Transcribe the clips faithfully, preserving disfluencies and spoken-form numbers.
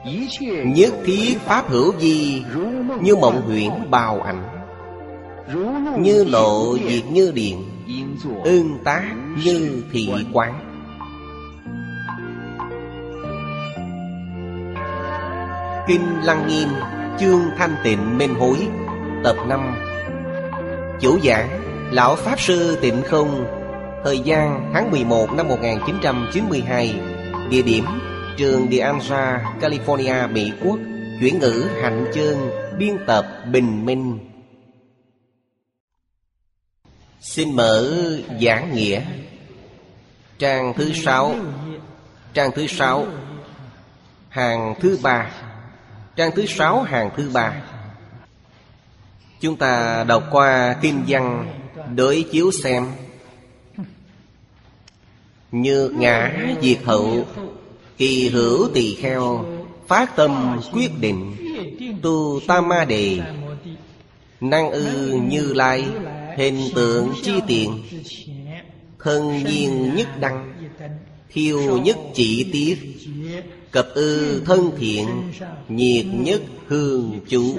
Nhất thiết pháp hữu vi, như mộng huyễn bào ảnh. Như lộ diệt như điện, ưng tác như thị quán. Kinh Lăng Nghiêm, chương Thanh Tịnh Minh Hối, tập năm. Chủ giảng Lão Pháp Sư Tịnh Không. Thời gian tháng mười một năm một nghìn chín trăm chín mươi hai. Địa điểm trường De Anza, California, Mỹ Quốc. Chuyển ngữ Hạnh Chương. Biên tập Bình Minh. Xin mở giảng nghĩa. Trang thứ sáu. Trang thứ sáu, hàng thứ ba. Trang thứ sáu, hàng thứ ba. Chúng ta đọc qua kinh văn, đối chiếu xem. Như ngã diệt hậu, kỳ hữu tỳ kheo, phát tâm quyết định, tu tam ma đề, năng ư Như Lai, hình tượng chi tiện, thân nhiên nhất đăng, thiêu nhất chỉ tiết, cập ư thân thiện, nhiệt nhất hương chú.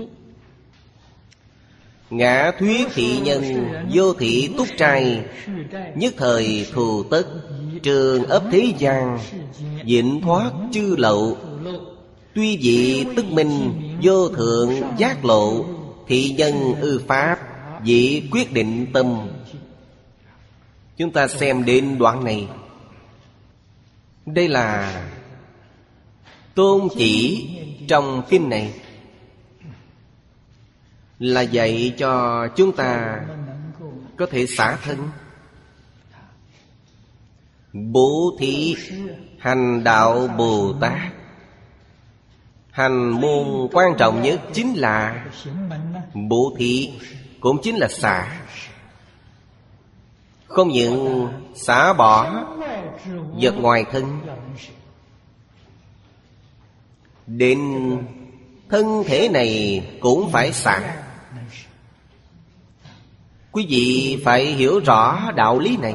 Ngã thuyết thị nhân, vô thị túc trai, nhất thời thù tất, trường ấp thế gian, vĩnh thoát chư lậu. Tuy vị tức minh, vô thượng giác lộ, thị nhân ư pháp, vị quyết định tâm. Chúng ta xem đến đoạn này. Đây là tôn chỉ trong kinh này, là dạy cho chúng ta có thể xả thân, bố thí hành đạo Bồ Tát. Hành môn quan trọng nhất chính là bố thí, cũng chính là xả. Không những xả bỏ vật ngoài thân, đến thân thể này cũng phải xả. Quý vị phải hiểu rõ đạo lý này.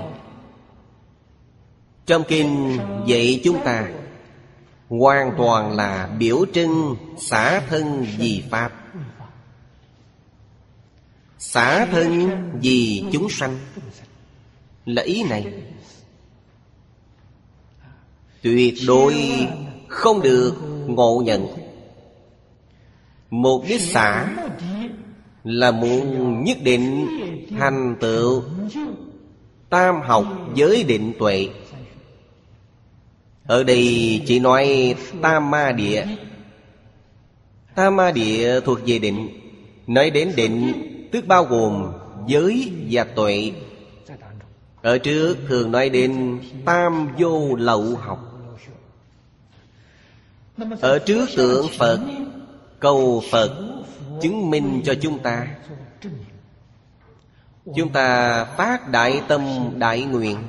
Trong kinh dạy chúng ta hoàn toàn là biểu trưng xả thân vì Pháp, xả thân vì chúng sanh, là ý này. Tuyệt đối không được ngộ nhận. Mục đích xả là muốn nhất định thành tựu tam học giới định tuệ. Ở đây chỉ nói tam ma địa. Tam ma địa thuộc về định. Nói đến định tức bao gồm giới và tuệ. Ở trước thường nói đến tam vô lậu học. Ở trước tượng Phật, cầu Phật chứng minh cho chúng ta. Chúng ta phát đại tâm đại nguyện,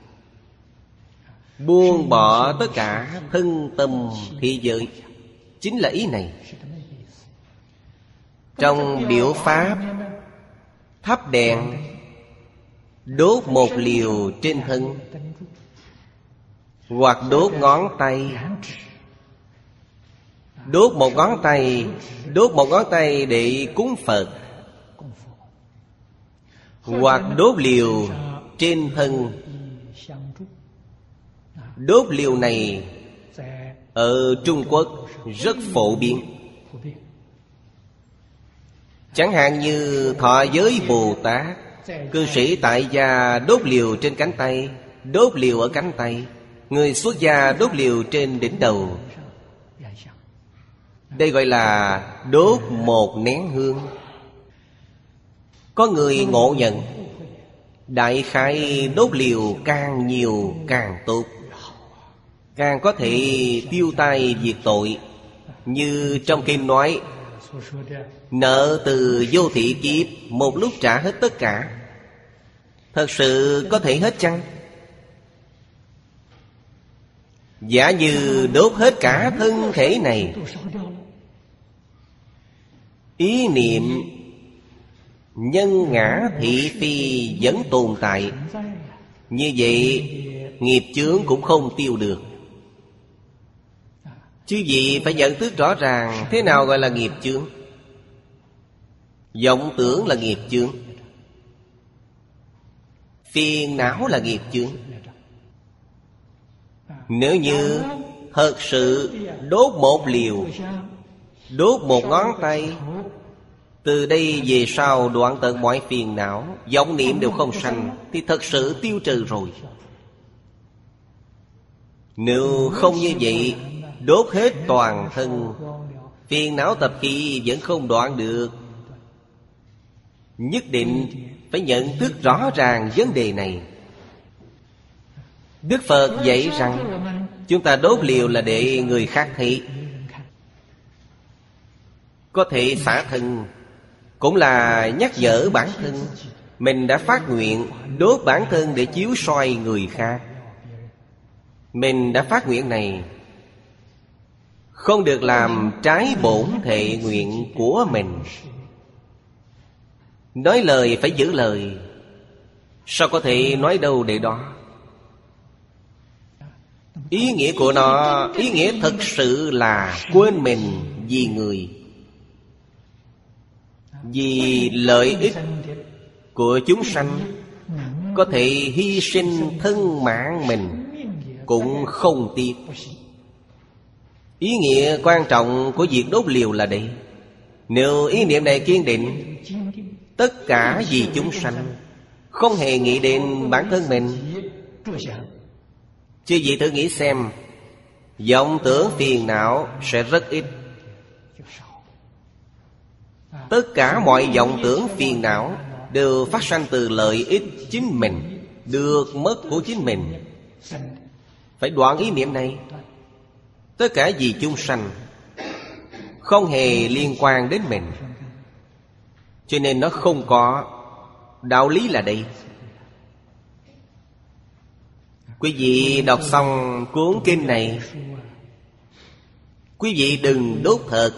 buông bỏ tất cả thân tâm thế giới. Chính là ý này. Trong biểu pháp, thắp đèn, đốt một liều trên thân, hoặc đốt ngón tay. Đốt một ngón tay, đốt một ngón tay để cúng Phật, hoặc đốt liều trên thân. Đốt liều này ở Trung Quốc rất phổ biến. Chẳng hạn như thọ giới Bồ Tát, cư sĩ tại gia đốt liều trên cánh tay, đốt liều ở cánh tay. Người xuất gia đốt liều trên đỉnh đầu. Đây gọi là đốt một nén hương. Có người ngộ nhận, đại khái đốt liều càng nhiều càng tốt, càng có thể tiêu tai diệt tội. Như trong kinh nói, nợ từ vô thị kiếp, một lúc trả hết tất cả. Thật sự có thể hết chăng? Giả như đốt hết cả thân thể này, ý niệm nhân ngã thị phi vẫn tồn tại, như vậy nghiệp chướng cũng không tiêu được. Chứ gì phải nhận thức rõ ràng thế nào gọi là nghiệp chướng. Vọng tưởng là nghiệp chướng, phiền não là nghiệp chướng. Nếu như thật sự đốt một liều, đốt một ngón tay, từ đây về sau đoạn tận mọi phiền não, vọng niệm đều không sanh, thì thật sự tiêu trừ rồi. Nếu không như vậy, đốt hết toàn thân, phiền não tập khí vẫn không đoạn được. Nhất định phải nhận thức rõ ràng vấn đề này. Đức Phật dạy rằng chúng ta đốt liều là để người khác thấy. Có thể xả thân, cũng là nhắc nhở bản thân. Mình đã phát nguyện đốt bản thân để chiếu soi người khác. Mình đã phát nguyện này, không được làm trái bổn thệ nguyện của mình. Nói lời phải giữ lời, sao có thể nói đâu để đó. Ý nghĩa của nó, ý nghĩa thật sự là quên mình vì người, vì lợi ích của chúng sanh. Có thể hy sinh thân mạng mình cũng không tiếc. Ý nghĩa quan trọng của việc đốt liều là đây. Nếu ý niệm này kiên định, tất cả vì chúng sanh, không hề nghĩ đến bản thân mình. Chứ gì thử nghĩ xem, vọng tưởng phiền não sẽ rất ít. Tất cả mọi vọng tưởng phiền não đều phát sanh từ lợi ích chính mình, được mất của chính mình. Phải đoạn ý niệm này. Tất cả vì chúng sanh, không hề liên quan đến mình, cho nên nó không có. Đạo lý là đây. Quý vị đọc xong cuốn kinh này, quý vị đừng đốt thật.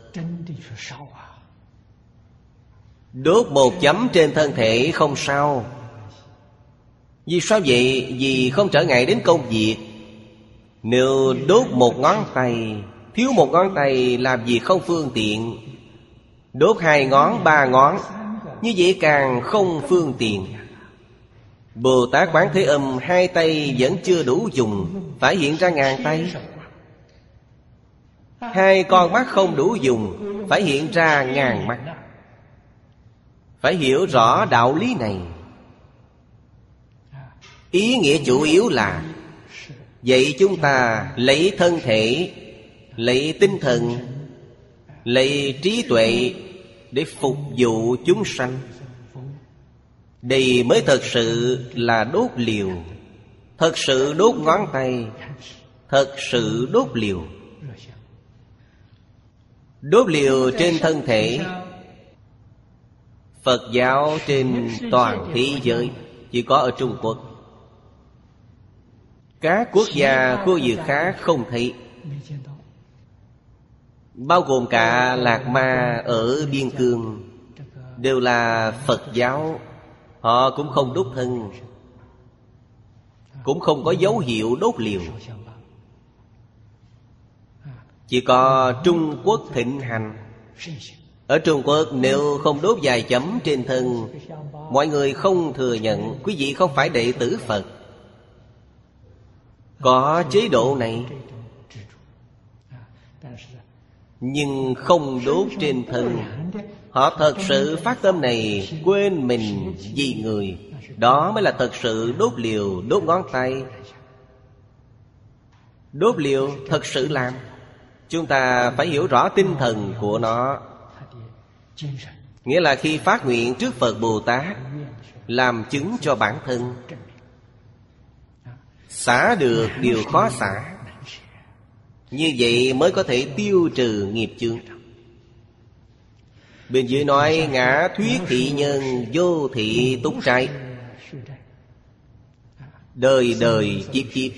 Đốt một chấm trên thân thể không sao. Vì sao vậy? Vì không trở ngại đến công việc. Nếu đốt một ngón tay, thiếu một ngón tay làm gì không phương tiện. Đốt hai ngón, ba ngón, như vậy càng không phương tiện. Bồ Tát Quán Thế Âm hai tay vẫn chưa đủ dùng, phải hiện ra ngàn tay. Hai con mắt không đủ dùng, phải hiện ra ngàn mắt. Phải hiểu rõ đạo lý này. Ý nghĩa chủ yếu là vậy chúng ta lấy thân thể, lấy tinh thần, lấy trí tuệ để phục vụ chúng sanh. Đây mới thật sự là đốt liều. Thật sự đốt ngón tay, thật sự đốt liều. Đốt liều trên thân thể. Phật giáo trên toàn thế giới, chỉ có ở Trung Quốc. Các quốc gia khu vực khác không thấy. Bao gồm cả Lạc Ma ở Biên Cương, đều là Phật giáo. Họ cũng không đốt thân, cũng không có dấu hiệu đốt liều. Chỉ có Trung Quốc thịnh hành. Ở Trung Quốc nếu không đốt vài chấm trên thân, mọi người không thừa nhận quý vị không phải đệ tử Phật. Có chế độ này, nhưng không đốt trên thân. Họ thật sự phát tâm này, quên mình vì người. Đó mới là thật sự đốt liều, đốt ngón tay. Đốt liều thật sự làm. Chúng ta phải hiểu rõ tinh thần của nó. Nghĩa là khi phát nguyện trước Phật Bồ Tát, làm chứng cho bản thân. Xả được điều khó xả, như vậy mới có thể tiêu trừ nghiệp chướng. Bên dưới nói ngã thuyết thị nhân, vô thị túc trai. Đời đời kiếp kiếp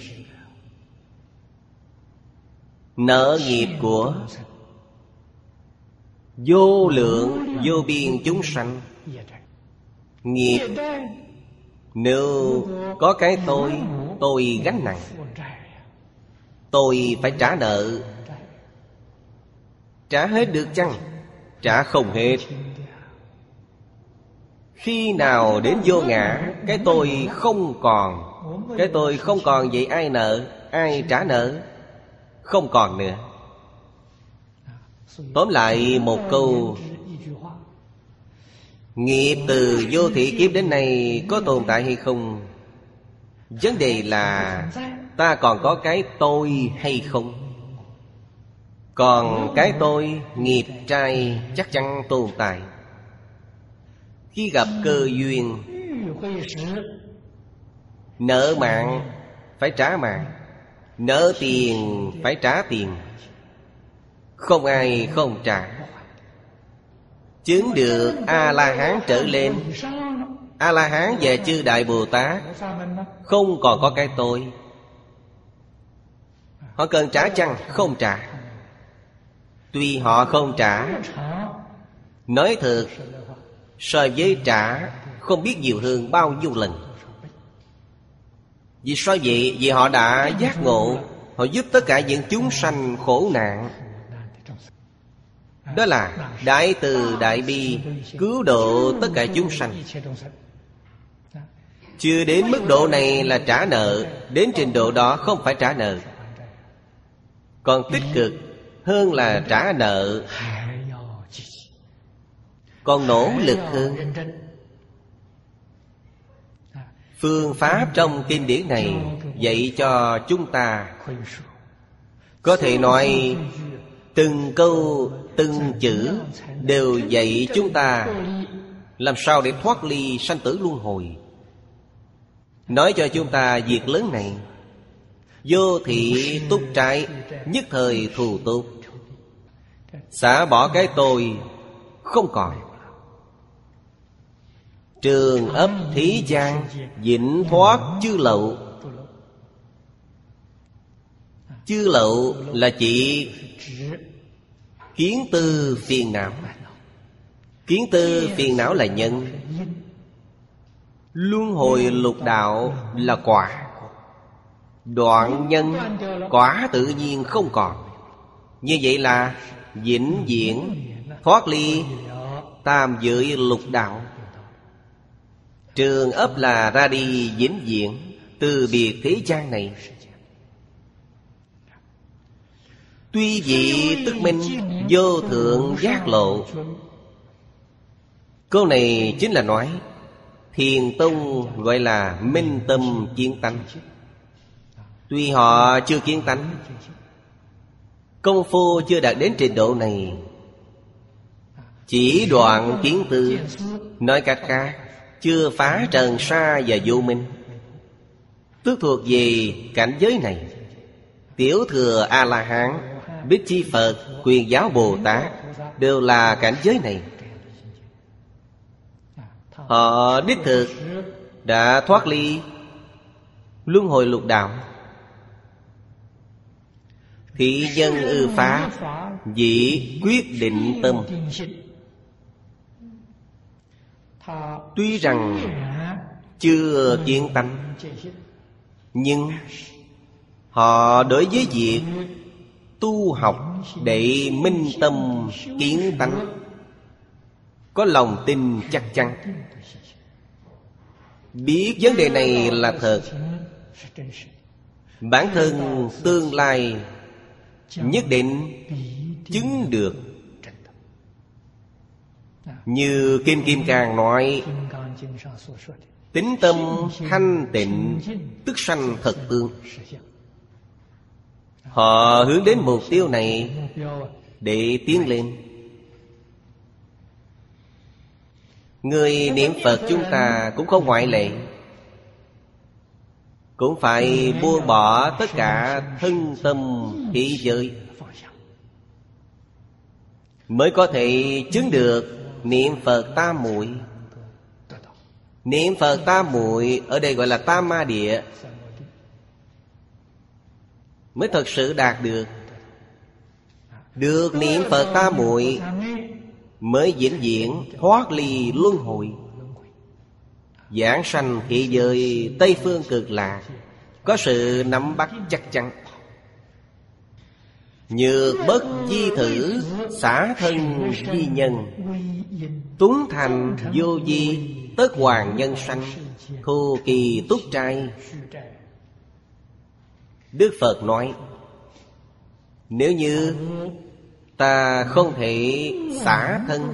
nợ nghiệp của vô lượng vô biên chúng sanh. Nghiệp nếu có cái tôi, tôi gánh nặng, tôi phải trả nợ. Trả hết được chăng? Trả không hết. Khi nào đến vô ngã, cái tôi không còn. Cái tôi không còn, vậy ai nợ? Ai trả nợ? Không còn nữa. Tóm lại một câu, nghiệp từ vô thị kiếp đến nay có tồn tại hay không? Vấn đề là ta còn có cái tôi hay không? Còn cái tôi, nghiệp trai chắc chắn tồn tại. Khi gặp cơ duyên, nợ mạng phải trả mạng, nợ tiền phải trả tiền. Không ai không trả. Chứng được A-la-hán trở lên, A-la-hán và chư Đại Bồ Tát không còn có cái tôi. Họ cần trả chăng? Không trả. Tuy họ không trả, nói thật, so với trả không biết nhiều hơn bao nhiêu lần. Vì sao vậy? Vì họ đã giác ngộ. Họ giúp tất cả những chúng sanh khổ nạn. Đó là đại từ đại bi, cứu độ tất cả chúng sanh. Chưa đến mức độ này là trả nợ. Đến trình độ đó không phải trả nợ, còn tích cực hơn là trả nợ, còn nỗ lực hơn. Phương pháp trong kinh điển này dạy cho chúng ta, có thể nói từng câu từng chữ đều dạy chúng ta làm sao để thoát ly sanh tử luân hồi. Nói cho chúng ta việc lớn này: vô thị túc trái, nhất thời thù tốt. Xả bỏ cái tôi không còn. Trường ấp thí gian, vĩnh thoát chư lậu. Chư lậu là chỉ kiến tư phiền não. Kiến tư phiền não là nhân, luân hồi lục đạo là quả. Đoạn nhân, quả tự nhiên không còn. Như vậy là vĩnh viễn thoát ly tam giới lục đạo. Trường ấp là ra đi vĩnh viễn, từ biệt thế gian này. Tuy vị tức minh, vô thượng giác lộ. Câu này chính là nói Thiền Tông gọi là minh tâm kiến tánh. Tuy họ chưa kiến tánh, công phu chưa đạt đến trình độ này, chỉ đoạn kiến tư. Nói cách khác, chưa phá trần sa và vô minh, tức thuộc về cảnh giới này. Tiểu thừa A-la-hán, Bích Chi Phật, Quyền Giáo Bồ Tát đều là cảnh giới này. Họ đích thực đã thoát ly luân hồi lục đạo. Thị dân ư pháp, vị quyết định tâm. Tuy rằng chưa kiến tánh, nhưng họ đối với việc tu học để minh tâm kiến tánh có lòng tin chắc chắn, biết vấn đề này là thật. Bản thân tương lai nhất định chứng được. Như Kim Kim Cang nói, tín tâm thanh tịnh, tức sanh thật tương. Họ hướng đến mục tiêu này để tiến lên. Người niệm Phật chúng ta cũng không ngoại lệ, cũng phải buông bỏ tất cả thân tâm thế giới, mới có thể chứng được niệm Phật tam muội. Niệm Phật tam muội ở đây gọi là tam ma địa, mới thật sự đạt được. Được niệm Phật tam muội mới vĩnh viễn thoát ly luân hồi, giảng sanh thế giới Tây Phương Cực Lạc, có sự nắm bắt chắc chắn. Nhược bất di thử, xả thân di nhân. Túng thành vô vi, tất hoàng nhân sanh. Thu kỳ túc trai. Đức Phật nói, nếu như ta không thể xả thân.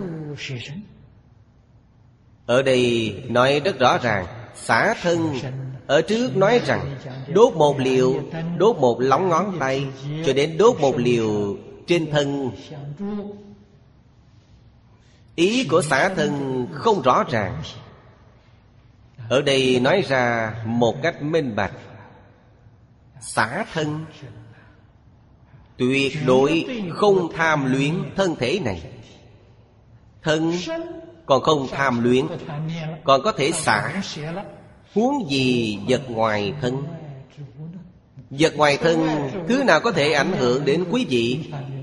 Ở đây nói rất rõ ràng, xả thân. Ở trước nói rằng đốt một liều, đốt một lóng ngón tay, cho đến đốt một liều trên thân. Ý của xả thân không rõ ràng. Ở đây nói ra một cách minh bạch. Xả thân, tuyệt đối không tham luyến thân thể này. Thân còn không tham luyến, còn có thể xả. Huống gì vật ngoài thân. Vật ngoài thân, thứ nào có thể ảnh hưởng đến quý vị,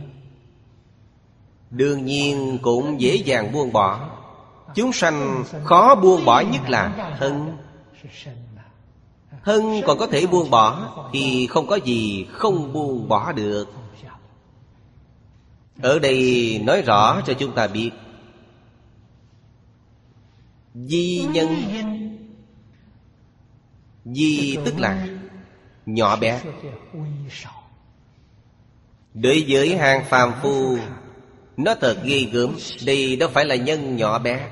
đương nhiên cũng dễ dàng buông bỏ. Chúng sanh khó buông bỏ nhất là thân. Thân còn có thể buông bỏ, thì không có gì không buông bỏ được. Ở đây nói rõ cho chúng ta biết, di nhân. Di tức là nhỏ bé. Đối với hàng phàm phu, nó thật ghê gớm. Đây đâu phải là nhân nhỏ bé.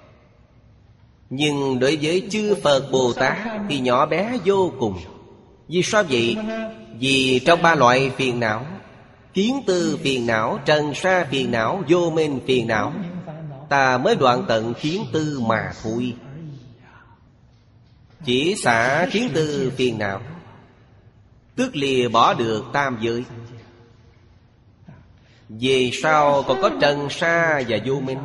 Nhưng đối với chư Phật Bồ Tát thì nhỏ bé vô cùng. Vì sao vậy? Vì trong ba loại phiền não, kiến tư phiền não, trần sa phiền não, vô minh phiền não, ta mới đoạn tận kiến tư mà thôi. Chỉ xả kiến tư phiền não, tức lìa bỏ được tam giới. Về sau còn có trần sa và vô minh.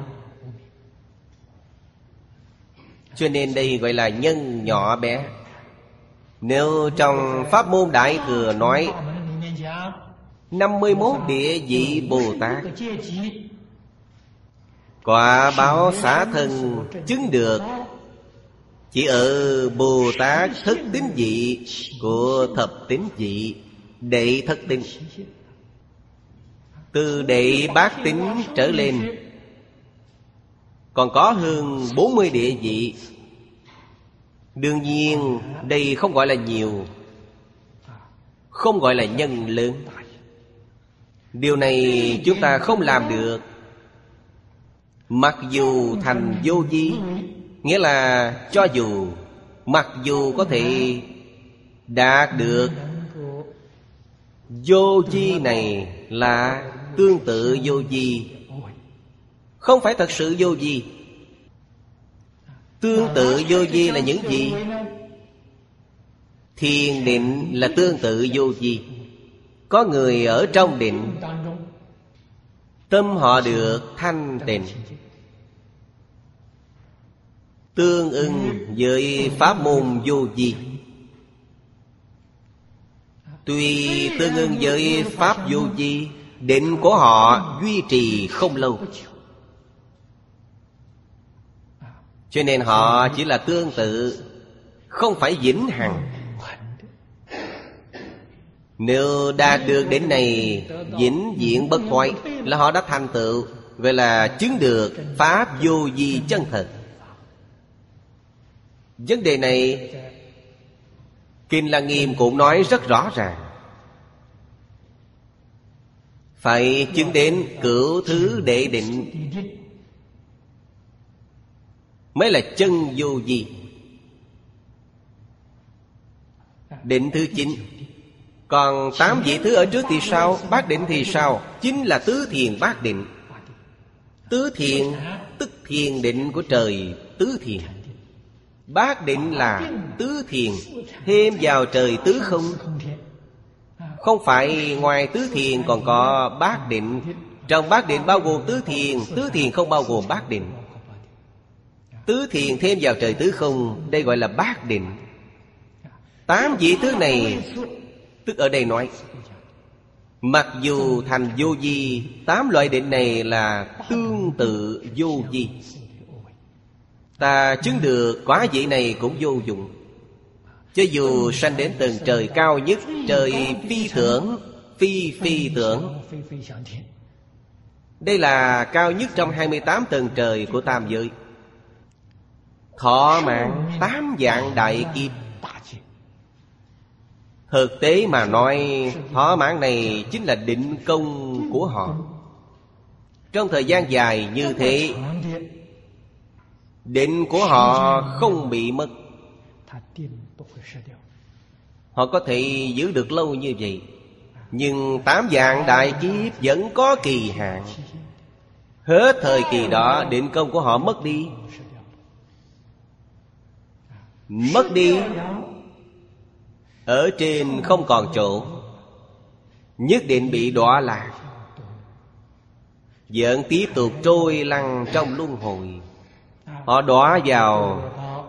Cho nên đây gọi là nhân nhỏ bé. Nếu trong Pháp môn Đại Thừa nói năm mươi mốt địa vị Bồ Tát, quả báo xả thân chứng được chỉ ở Bồ Tát thất tín vị của thập tín vị, đệ thất tín. Từ đệ bát tín trở lên còn có hơn bốn mươi địa vị. Đương nhiên đây không gọi là nhiều, không gọi là nhân lớn. Điều này chúng ta không làm được. Mặc dù thành vô vi, nghĩa là cho dù, mặc dù có thể đạt được vô vi này là tương tự vô vi, không phải thật sự vô vi. Tương tự vô vi là những gì? Thiền định là tương tự vô vi. Có người ở trong định, tâm họ được thanh tịnh, tương ưng với pháp môn vô vi. Tuy tương ưng với pháp vô vi, định của họ duy trì không lâu, cho nên họ chỉ là tương tự, không phải vĩnh hằng. Nếu đạt được đến này vĩnh viễn bất thoái, là họ đã thành tựu, gọi là chứng được pháp vô vi chân thật. Vấn đề này Kinh Lăng Nghiêm cũng nói rất rõ ràng. Phải chứng đến cửu thứ đệ định mới là chân vô vi. Định thứ chín. Còn tám vị thứ ở trước thì sao? Bát định thì sao? Chính là tứ thiền bát định. Tứ thiền tức thiền định của trời tứ thiền. Bát định là tứ thiền thêm vào trời tứ không. Không phải ngoài tứ thiền còn có bát định. Trong bát định bao gồm tứ thiền, tứ thiền không bao gồm bát định. Tứ thiền thêm vào trời tứ không, đây gọi là bát định. Tám vị thứ này, tức ở đây nói, mặc dù thành vô vi, tám loại định này là tương tự vô vi. Ta chứng được quả vị này cũng vô dụng. Cho dù sanh đến tầng trời cao nhất, trời phi tưởng, phi phi tưởng. Đây là cao nhất trong hai mươi tám tầng trời của tam giới. Thọ mạng tám vạn đại kiếp. Thực tế mà nói, thọ mạng này chính là định công của họ. Trong thời gian dài như thế, định của họ không bị mất. Họ có thể giữ được lâu như vậy. Nhưng tám vạn đại kiếp vẫn có kỳ hạn. Hết thời kỳ đó, định công của họ mất đi. Mất đi, ở trên không còn chỗ, nhất định bị đọa lạc, vẫn tiếp tục trôi lăn trong luân hồi. Họ đọa vào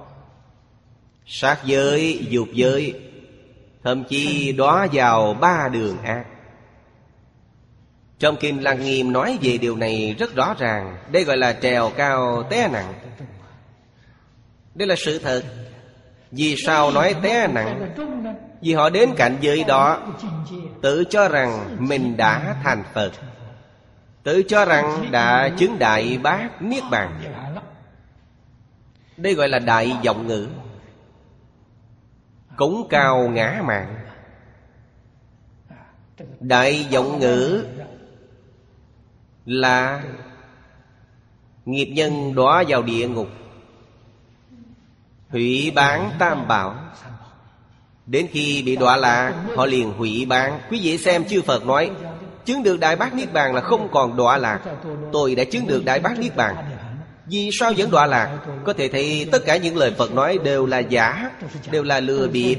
sát giới, dục giới, thậm chí đọa vào ba đường ác. Trong Kinh Lăng Nghiêm nói về điều này rất rõ ràng. Đây gọi là trèo cao té nặng. Đây là sự thật. Vì sao nói té nặng? Vì họ đến cảnh giới đó, tự cho rằng mình đã thành Phật, tự cho rằng đã chứng Đại Bát Niết Bàn. Đây gọi là đại vọng ngữ, cống cao ngã mạn. Đại vọng ngữ là nghiệp nhân đọa vào địa ngục, hủy bán tam bảo. Đến khi bị đọa lạc, họ liền hủy bán. Quý vị xem chư Phật nói chứng được Đại Bát Niết Bàn là không còn đọa lạc. Tôi đã chứng được Đại Bát Niết Bàn, vì sao vẫn đọa lạc? Có thể thấy tất cả những lời Phật nói đều là giả, đều là lừa bịp.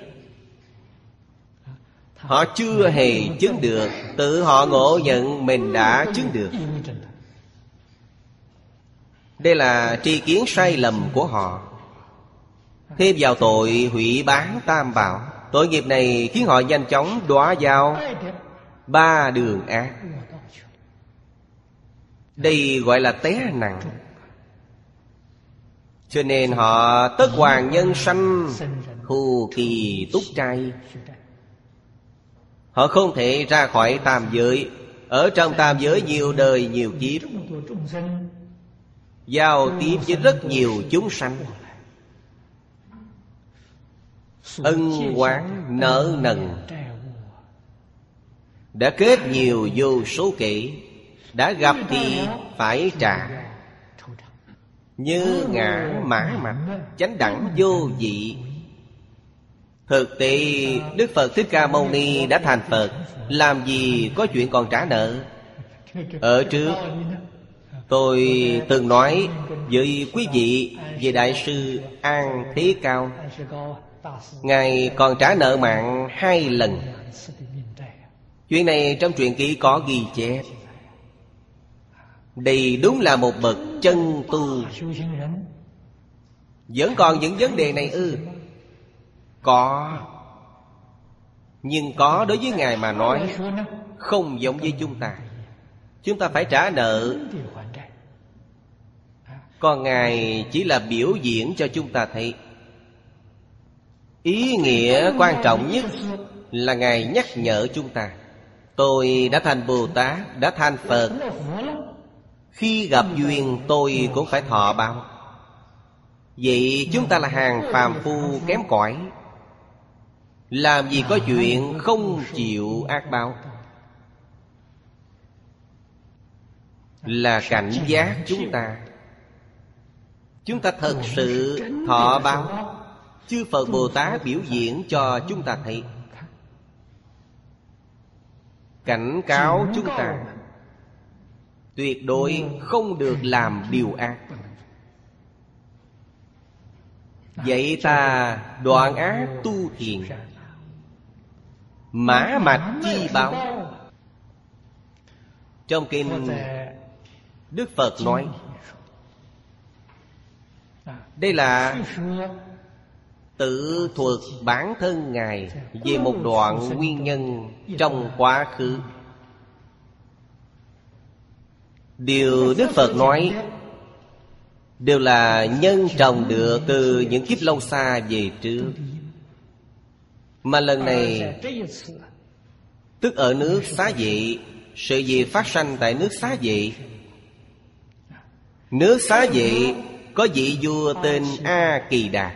Họ chưa hề chứng được, tự họ ngộ nhận mình đã chứng được. Đây là tri kiến sai lầm của họ, thêm vào tội hủy bán tam bảo. Tội nghiệp này khiến họ nhanh chóng đọa vào ba đường ác. Đây gọi là té nặng. Cho nên họ tất hoàng nhân sanh, hù kỳ túc trai. Họ không thể ra khỏi tam giới. Ở trong tam giới nhiều đời nhiều kiếp, giao tiếp với rất nhiều chúng sanh, ân oán nợ nần, đã kết nhiều vô số kể. Đã gặp thì phải trả. Như ngã mã mạch, chánh đẳng vô vị. Thực tế Đức Phật Thích Ca Mâu Ni đã thành Phật, làm gì có chuyện còn trả nợ. Ở trước tôi từng nói với quý vị về Đại sư An Thế Cao. Ngài còn trả nợ mạng hai lần. Chuyện này trong truyện ký có ghi chép. Đây đúng là một bậc chân tu. Vẫn còn những vấn đề này ư? Có. Nhưng có đối với Ngài mà nói không giống với chúng ta. Chúng ta phải trả nợ, còn Ngài chỉ là biểu diễn cho chúng ta thấy. Ý nghĩa quan trọng nhất là Ngài nhắc nhở chúng ta. Tôi đã thành Bồ Tát, đã thành Phật, khi gặp duyên tôi cũng phải thọ báo. Vậy chúng ta là hàng phàm phu kém cỏi, làm gì có chuyện không chịu ác báo. Là cảnh giác chúng ta. Chúng ta thật sự thọ báo. Chư Phật Bồ Tát biểu diễn cho chúng ta thấy, cảnh cáo chúng ta tuyệt đối không được làm điều ác. Vậy ta đoạn ác tu thiện, mã mạch chi báo. Trong kinh Đức Phật nói, đây là tự thuật bản thân Ngài về một đoạn nguyên nhân trong quá khứ. Điều Đức Phật nói đều là nhân trồng được từ những kiếp lâu xa về trước. Mà lần này Tức ở nước Xá Vệ. Sự việc phát sanh tại nước Xá Vệ. Nước Xá Vệ có vị vua tên A Kỳ Đạt.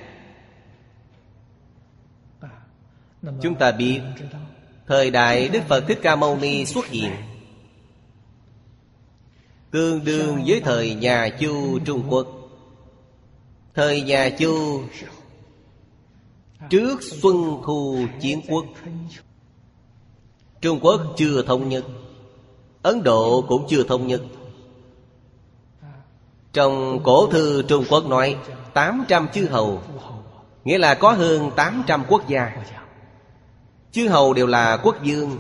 Chúng ta biết thời đại Đức Phật Thích Ca Mâu Ni xuất hiện, tương đương với thời nhà Chu Trung Quốc. Thời nhà Chu trước Xuân Thu Chiến Quốc. Trung Quốc chưa thống nhất, Ấn Độ cũng chưa thống nhất. Trong cổ thư Trung Quốc nói tám trăm chư hầu, nghĩa là có hơn tám trăm quốc gia. Chư hầu đều là quốc vương.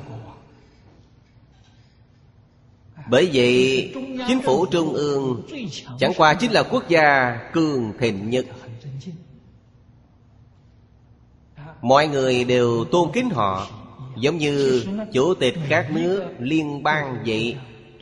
Bởi vậy chính phủ trung ương chẳng qua chính là quốc gia cường thịnh nhất. Mọi người đều tôn kính họ, giống như chủ tịch các nước liên bang vậy.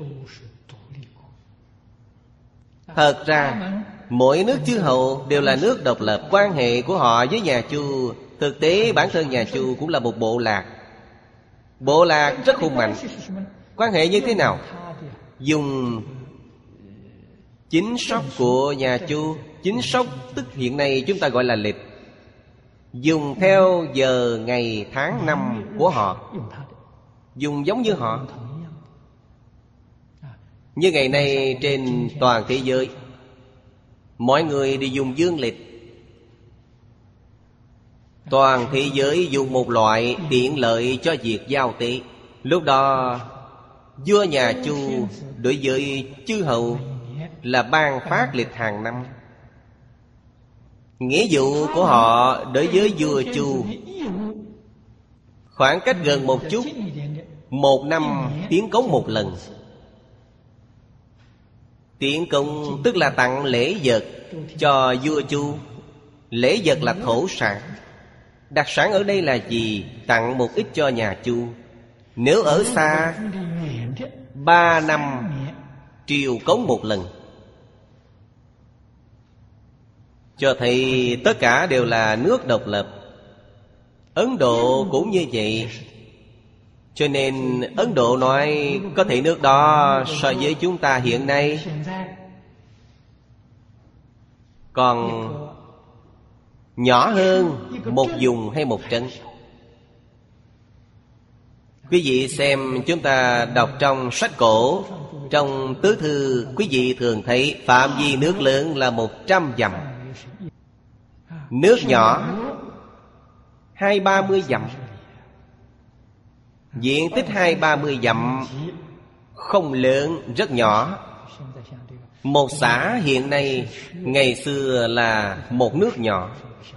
Thật ra mỗi nước chư hầu đều là nước độc lập. Quan hệ của họ với nhà Chu, thực tế bản thân nhà Chu cũng là một bộ lạc. Bộ lạc rất hùng mạnh. Quan hệ như thế nào? Dùng chính sóc của nhà Chu. Chính sóc tức hiện nay chúng ta gọi là lịch, dùng theo giờ ngày tháng năm của họ, dùng giống như họ. Như ngày nay trên toàn thế giới, mọi người đều dùng dương lịch. Toàn thế giới dùng một loại tiện lợi cho việc giao tế. Lúc đó vua nhà Chu đối với chư hầu là ban phát lịch hàng năm. Nghĩa vụ của họ đối với vua Chu khoảng cách gần một chút, một năm tiến cống một lần. Tiến cống tức là tặng lễ vật cho vua Chu. Lễ vật là thổ sản. Đặc sản ở đây là gì? Tặng một ít cho nhà Chu. Nếu ở xa, ba năm triều cống một lần. Cho thấy tất cả đều là nước độc lập. Ấn Độ cũng như vậy. Cho nên Ấn Độ nói có thể nước đó so với chúng ta hiện nay còn nhỏ hơn một vùng hay một trấn. Quý vị xem, chúng ta đọc trong sách cổ, trong tứ thư, quý vị thường thấy phạm vi nước lớn là một trăm dặm, nước nhỏ hai ba mươi dặm. Diện tích hai ba mươi dặm không lớn, rất nhỏ. Một xã hiện nay, ngày xưa là một nước nhỏ.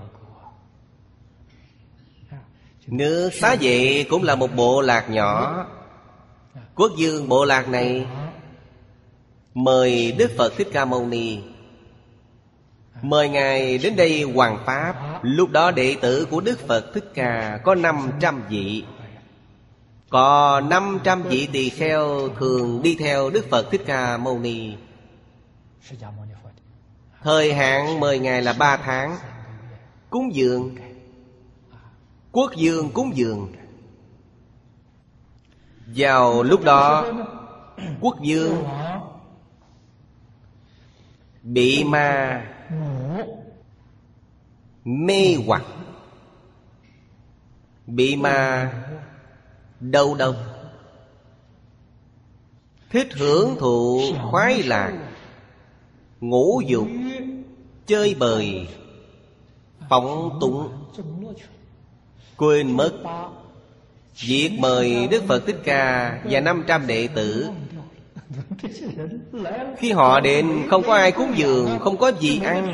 Nước Xá Vệ cũng là một bộ lạc nhỏ. Quốc vương bộ lạc này mời Đức Phật Thích Ca Mâu Ni, mời Ngài đến đây hoằng pháp. Lúc đó đệ tử của Đức Phật Thích Ca có năm trăm vị. Có năm trăm vị tỳ kheo thường đi theo Đức Phật Thích Ca Mâu Ni. Thời hạn mời Ngài là ba tháng. Cúng dường, quốc vương cúng dường. Vào lúc đó, quốc vương bị ma mê hoặc, bị ma đầu độc, thích hưởng thụ khoái lạc, ngũ dục, chơi bời, phóng túng, quên mất việc mời Đức Phật Thích Ca và năm trăm đệ tử. Khi họ đến không có ai cúng dường, không có gì ăn.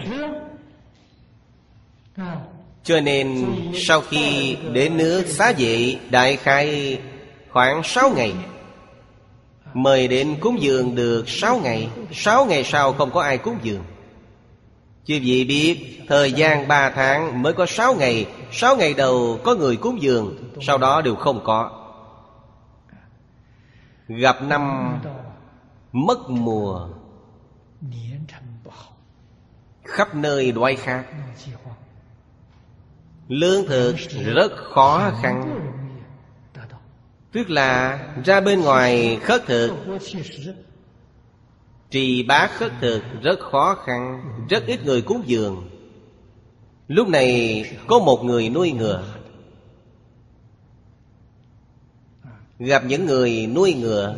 Cho nên sau khi đến nước Xá Vệ, đại khai khoảng sáu ngày, mời đến cúng dường được sáu ngày. Sáu ngày sau không có ai cúng dường. Chứ vị biết thời gian ba tháng mới có sáu ngày. Sáu ngày đầu có người cúng dường, sau đó đều không có. Gặp năm mất mùa, khắp nơi đói khát, lương thực rất khó khăn. Tức là ra bên ngoài khất thực, trì bát khất thực rất khó khăn, rất ít người cúng dường. Lúc này có một người nuôi ngựa. Gặp những người nuôi ngựa,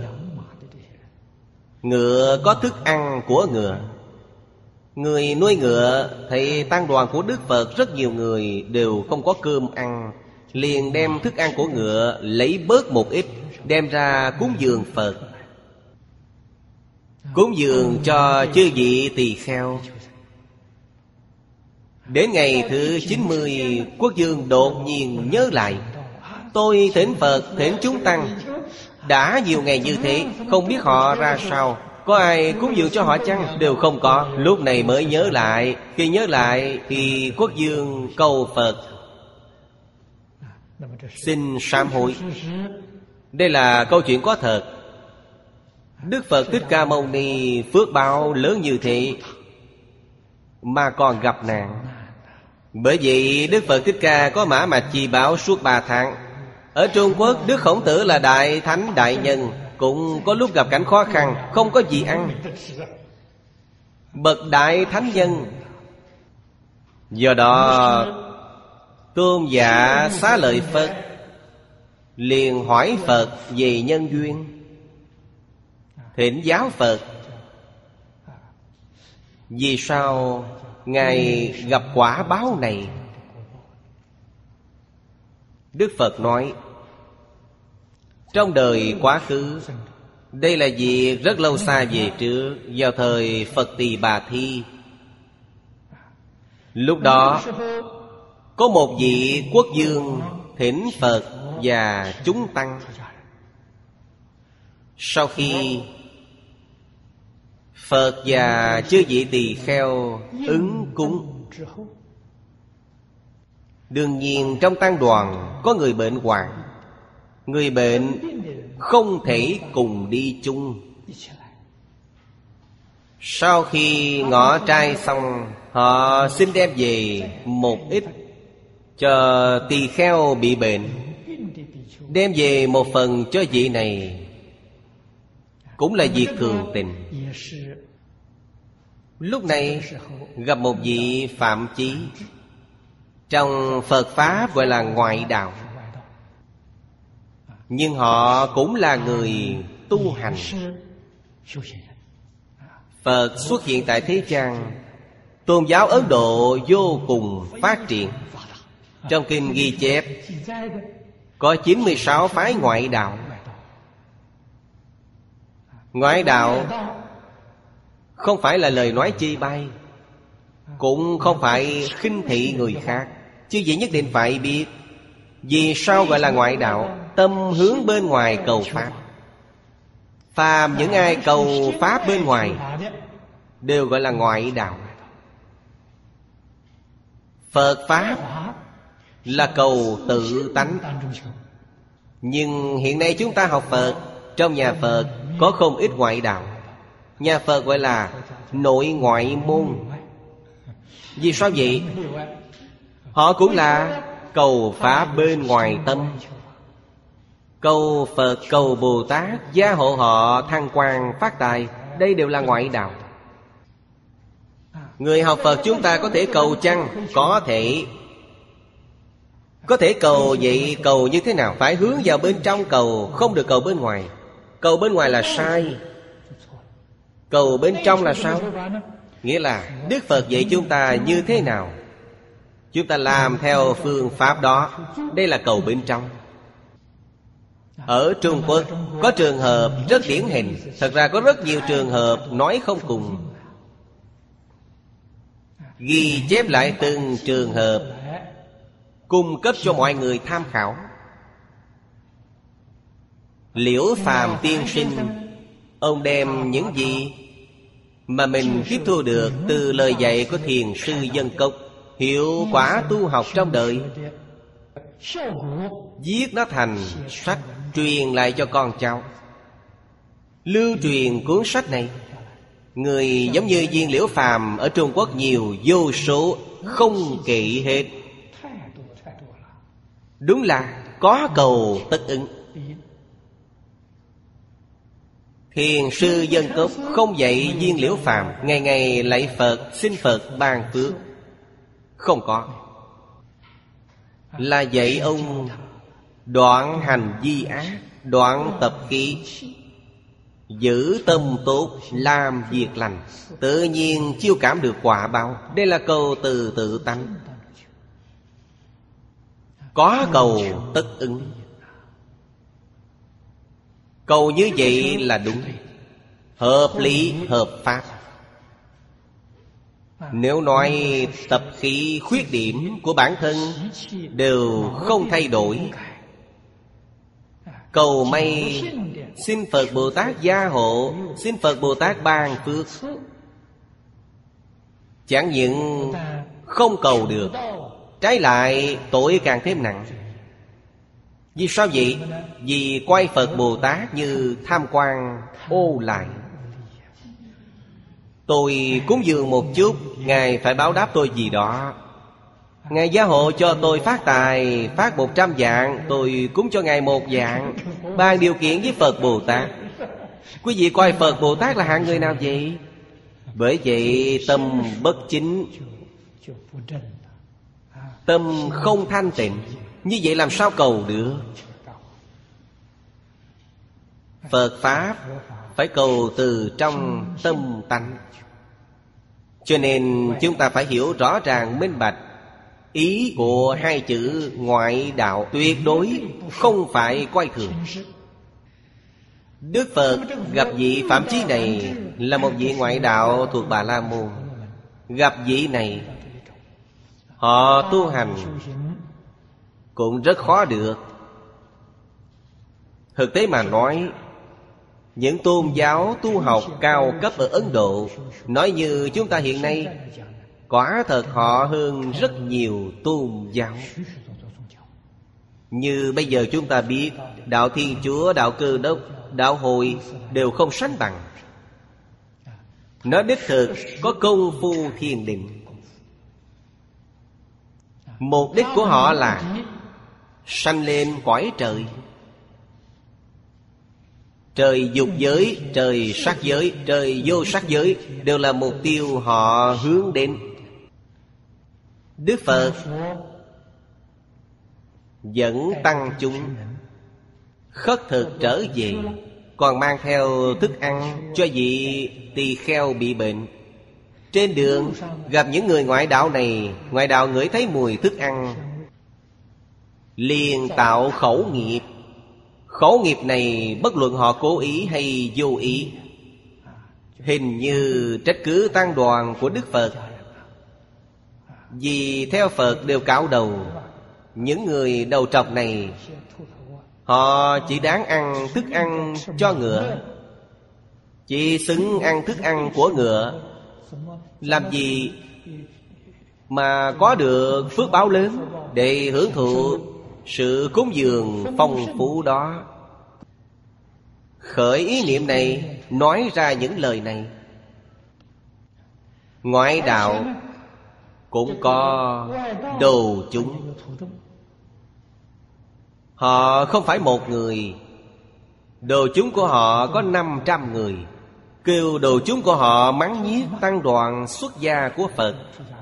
ngựa có thức ăn của ngựa. Người nuôi ngựa thấy tăng đoàn của Đức Phật rất nhiều người đều không có cơm ăn, liền đem thức ăn của ngựa lấy bớt một ít, đem ra cúng dường Phật, cúng dường cho chư vị tỳ kheo. Đến ngày thứ chín mươi, Quốc vương đột nhiên nhớ lại, tôi thỉnh Phật, thỉnh chúng tăng đã nhiều ngày như thế, không biết họ ra sao, có ai cúng dường cho họ chăng? Đều không có. Lúc này mới nhớ lại. Khi nhớ lại thì Quốc vương cầu Phật xin sám hối. Đây là câu chuyện có thật. Đức Phật Thích Ca Mâu Ni phước báo lớn như thế mà còn gặp nạn. Bởi vậy Đức Phật Thích Ca có mã mạch chi bảo suốt ba tháng. Ở Trung Quốc, Đức Khổng Tử là đại thánh đại nhân, cũng có lúc gặp cảnh khó khăn, không có gì ăn. Bậc đại thánh nhân. Do đó Tôn giả Xá Lợi Phất liền hỏi Phật về nhân duyên, thỉnh giáo Phật vì sao Ngài gặp quả báo này. Đức Phật nói, trong đời quá khứ, đây là việc rất lâu xa về trước, vào thời Phật Tỳ Bà Thi. Lúc đó có một vị quốc vương thỉnh Phật và chúng tăng. Sau khi Phật và chư vị tỳ kheo ứng cúng, đương nhiên trong tăng đoàn có người bệnh hoạn. Người bệnh không thể cùng đi chung. Sau khi ngỏ trai xong, họ xin đem về một ít cho tỳ kheo bị bệnh. Đem về một phần cho vị này cũng là việc thường tình. Lúc này gặp một vị Phạm Chí, trong Phật Pháp gọi là ngoại đạo, nhưng họ cũng là người tu hành. Phật xuất hiện tại thế gian, tôn giáo Ấn Độ vô cùng phát triển. Trong kinh ghi chép có chín mươi sáu phái ngoại đạo. Ngoại đạo không phải là lời nói chê bai, cũng không phải khinh thị người khác. Chứ vậy nhất định phải biết vì sao gọi là ngoại đạo. Tâm hướng bên ngoài cầu Pháp. Phàm những ai cầu Pháp bên ngoài đều gọi là ngoại đạo. Phật Pháp là cầu tự tánh. Nhưng hiện nay chúng ta học Phật, trong nhà Phật có không ít ngoại đạo. Nhà Phật gọi là nội ngoại môn. Vì sao vậy? Họ cũng là cầu Pháp bên ngoài tâm. Cầu Phật, cầu Bồ Tát gia hộ họ thăng quan phát tài. Đây đều là ngoại đạo. Người học Phật chúng ta có thể cầu chăng? Có thể. Có thể cầu, vậy cầu như thế nào? Phải hướng vào bên trong cầu, không được cầu bên ngoài. Cầu bên ngoài là sai. Cầu bên trong là sao? Nghĩa là Đức Phật dạy chúng ta như thế nào, chúng ta làm theo phương pháp đó. Đây là cầu bên trong. Ở Trung Quốc có trường hợp rất điển hình. Thật ra có rất nhiều trường hợp nói không cùng. Ghi chép lại từng trường hợp, cung cấp cho mọi người tham khảo. Liễu Phàm tiên sinh, ông đem những gì mà mình tiếp thu được từ lời dạy của Thiền sư Dân Cốc, hiệu quả tu học trong đời, viết nó thành sách truyền lại cho con cháu. Lưu truyền cuốn sách này. Người giống như viên Liễu Phàm ở Trung Quốc nhiều vô số, không kể hết. Đúng là có cầu tất ứng. Thiền sư Dân Cốc không dạy Viên Liễu Phàm ngày ngày lạy Phật, xin Phật ban phước. Không có. Là dạy ông đoạn hành vi ác, đoạn tập khí, giữ tâm tốt, làm việc lành, tự nhiên chiêu cảm được quả báo. Đây là cầu từ tự tánh. Có cầu tất ứng. Cầu như vậy là đúng, hợp lý, hợp pháp. Nếu nói tập khí khuyết điểm của bản thân đều không thay đổi, cầu may xin Phật Bồ Tát gia hộ, xin Phật Bồ Tát ban phước, chẳng những không cầu được, trái lại tội càng thêm nặng. Vì sao vậy? Vì coi Phật Bồ Tát như tham quan ô lại. Tôi cúng dường một chút, Ngài phải báo đáp tôi gì đó. Ngài gia hộ cho tôi phát tài, phát một trăm vạn, tôi cúng cho Ngài một vạn, bàn điều kiện với Phật Bồ Tát. Quý vị coi Phật Bồ Tát là hạng người nào vậy? Bởi vậy tâm bất chính, tâm không thanh tịnh. Như vậy làm sao cầu được? Phật Pháp phải cầu từ trong tâm tánh. Cho nên chúng ta phải hiểu rõ ràng minh bạch ý của hai chữ ngoại đạo, tuyệt đối không phải coi thường. Đức Phật gặp vị Phạm Chí này là một vị ngoại đạo thuộc Bà La Môn. Gặp vị này, họ tu hành cũng rất khó được. Thực tế mà nói, những tôn giáo tu học cao cấp ở Ấn Độ, nói như chúng ta hiện nay, quả thật họ hơn rất nhiều tôn giáo. Như bây giờ chúng ta biết, đạo Thiên Chúa, đạo Cơ Đốc, đạo Hội đều không sánh bằng. Nó đích thực có công phu thiền định. Mục đích của họ là sanh lên cõi trời. Trời dục giới, trời sắc giới, trời vô sắc giới đều là mục tiêu họ hướng đến. Đức Phật dẫn tăng chúng khất thực trở về, còn mang theo thức ăn cho vị tỳ kheo bị bệnh. Trên đường gặp những người ngoại đạo này, ngoại đạo ngửi thấy mùi thức ăn liền tạo khẩu nghiệp. Khẩu nghiệp này bất luận họ cố ý hay vô ý, hình như trách cứ tăng đoàn của Đức Phật. Vì theo Phật đều cạo đầu. Những người đầu trọc này, họ chỉ đáng ăn thức ăn cho ngựa, chỉ xứng ăn thức ăn của ngựa. Làm gì mà có được phước báo lớn để hưởng thụ sự cúng dường phong phú đó? Khởi ý niệm này, nói ra những lời này. Ngoại đạo cũng có đồ chúng. Họ không phải một người. Đồ chúng của họ có năm trăm người. Kêu đồ chúng của họ mắng nhiếc tăng đoàn xuất gia của Phật.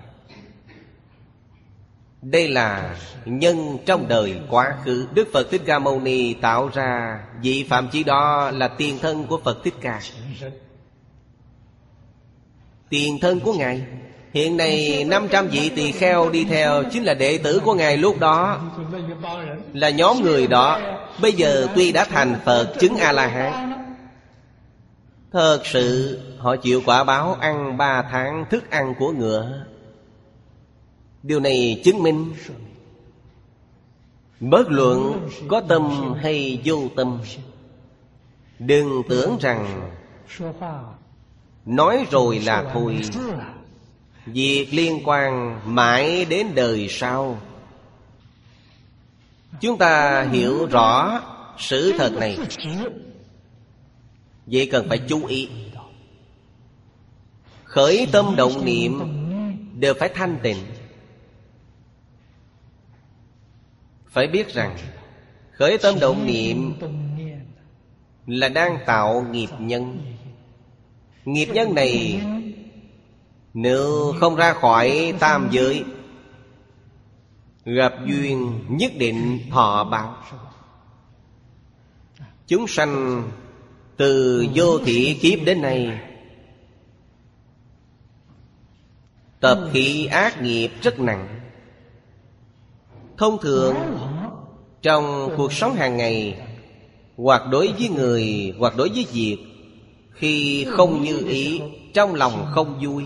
Đây là nhân trong đời quá khứ. Đức Phật Thích Ca Mâu Ni tạo ra vị Phạm Chí đó là tiền thân của Phật Thích Ca. Tiền thân của Ngài. Hiện nay năm trăm vị tỳ kheo đi theo chính là đệ tử của Ngài lúc đó, là nhóm người đó. Bây giờ tuy đã thành Phật, chứng A-la-hán, thật sự họ chịu quả báo ăn ba tháng thức ăn của ngựa. Điều này chứng minh bất luận có tâm hay vô tâm, đừng tưởng rằng nói rồi là thôi. Việc liên quan mãi đến đời sau. Chúng ta hiểu rõ sự thật này, vậy cần phải chú ý. Khởi tâm động niệm đều phải thanh tịnh. Phải biết rằng khởi tâm động niệm là đang tạo nghiệp nhân. Nghiệp nhân này nếu không ra khỏi tam giới, gặp duyên nhất định thọ báo. Chúng sanh từ vô thỉ kiếp đến nay tập khí ác nghiệp rất nặng. Thông thường trong cuộc sống hàng ngày, hoặc đối với người, hoặc đối với việc, khi không như ý, trong lòng không vui,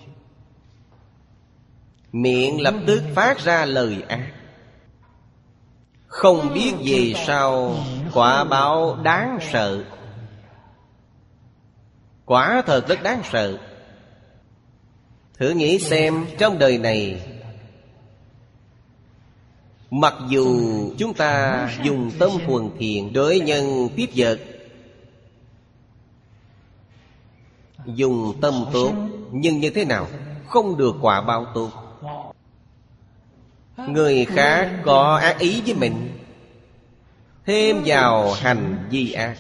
miệng lập tức phát ra lời ác. Không biết vì sao quả báo đáng sợ, quả thật rất đáng sợ. Thử nghĩ xem, trong đời này, mặc dù chúng ta dùng tâm thuần thiện đối nhân tiếp vật, dùng tâm tốt, nhưng như thế nào? Không được quả báo tốt. Người khác có ác ý với mình, thêm vào hành vi ác.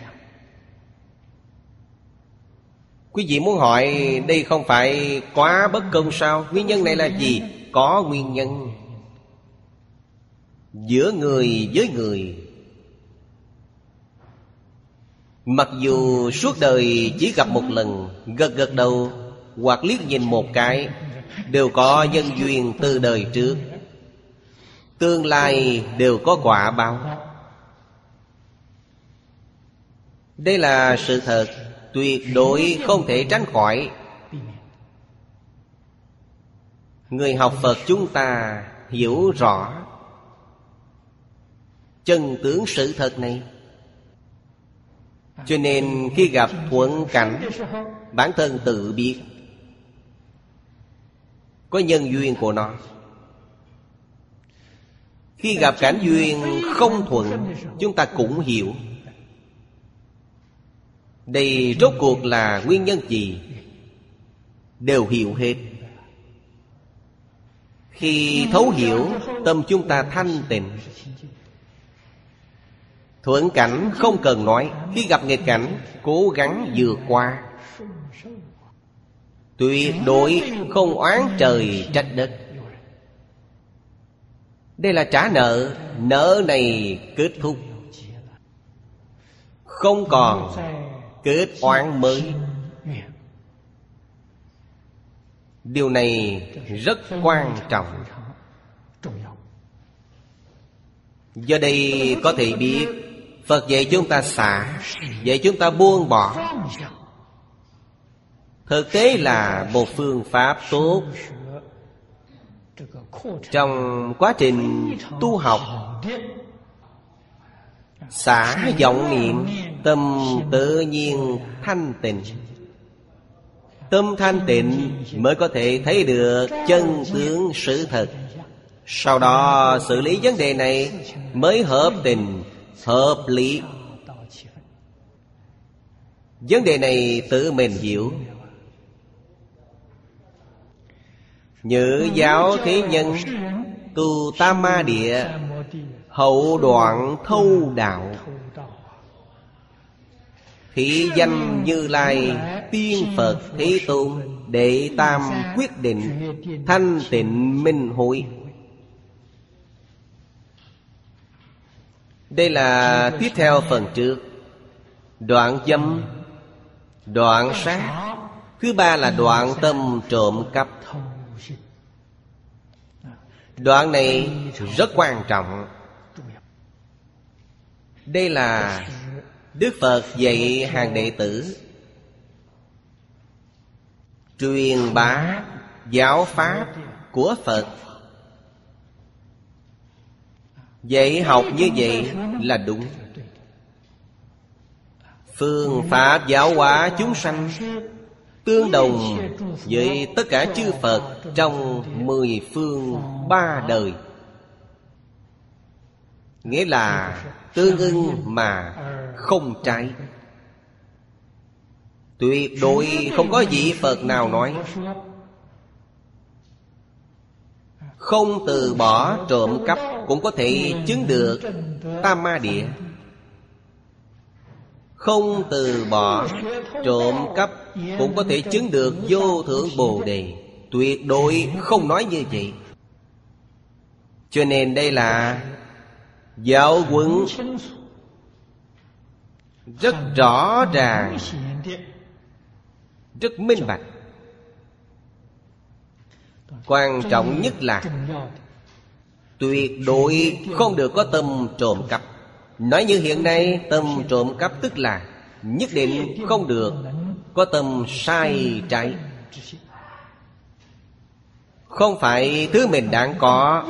Quý vị muốn hỏi đây không phải quá bất công sao? Nguyên nhân này là gì? Có nguyên nhân. Giữa người với người, mặc dù suốt đời chỉ gặp một lần, gật gật đầu hoặc liếc nhìn một cái, đều có nhân duyên từ đời trước, tương lai đều có quả báo. Đây là sự thật, tuyệt đối không thể tránh khỏi. Người học Phật chúng ta hiểu rõ chân tướng sự thật này, cho nên khi gặp thuận cảnh, bản thân tự biết có nhân duyên của nó. Khi gặp cảnh duyên không thuận, chúng ta cũng hiểu đây rốt cuộc là nguyên nhân gì, đều hiểu hết. Khi thấu hiểu, tâm chúng ta thanh tịnh. Thuận cảnh không cần nói, khi gặp nghịch cảnh, cố gắng vượt qua, tuyệt đối không oán trời trách đất. Đây là trả nợ, nợ này kết thúc, không còn kết oán mới. Điều này rất quan trọng. Do đây có thể biết Phật dạy chúng ta xả, dạy chúng ta buông bỏ. Thực tế là một phương pháp tốt trong quá trình tu học. Xả vọng niệm, tâm tự nhiên thanh tịnh. Tâm thanh tịnh mới có thể thấy được chân tướng sự thật. Sau đó xử lý vấn đề này mới hợp tình, hợp lý. Vấn đề này tự mình hiểu. Nhữ giáo thế nhân, tu tam ma địa, hậu đoạn thâu đạo. Thị danh Như Lai, tiên Phật Thế Tôn, đệ tam quyết định, thanh tịnh minh hội. Đây là tiếp theo phần trước. Đoạn dâm, đoạn sát. Thứ ba là đoạn tâm trộm cắp. Đoạn này rất quan trọng. Đây là Đức Phật dạy hàng đệ tử truyền bá giáo pháp của Phật. Dạy học như vậy là đúng. Phương pháp giáo hóa chúng sanh tương đồng với tất cả chư Phật trong mười phương ba đời. Nghĩa là tương ưng mà không trái. Tuyệt đối không có vị Phật nào nói không từ bỏ trộm cắp cũng có thể chứng được tam ma địa. không từ bỏ trộm cắp cũng có thể chứng được vô thượng Bồ Đề. Tuyệt đối không nói như vậy. Cho nên đây là giáo huấn rất rõ ràng, rất minh bạch. Quan trọng nhất là tuyệt đối không được có tâm trộm cắp. Nói như hiện nay, tâm trộm cắp tức là nhất định không được có tâm sai trái. Không phải thứ mình đáng có,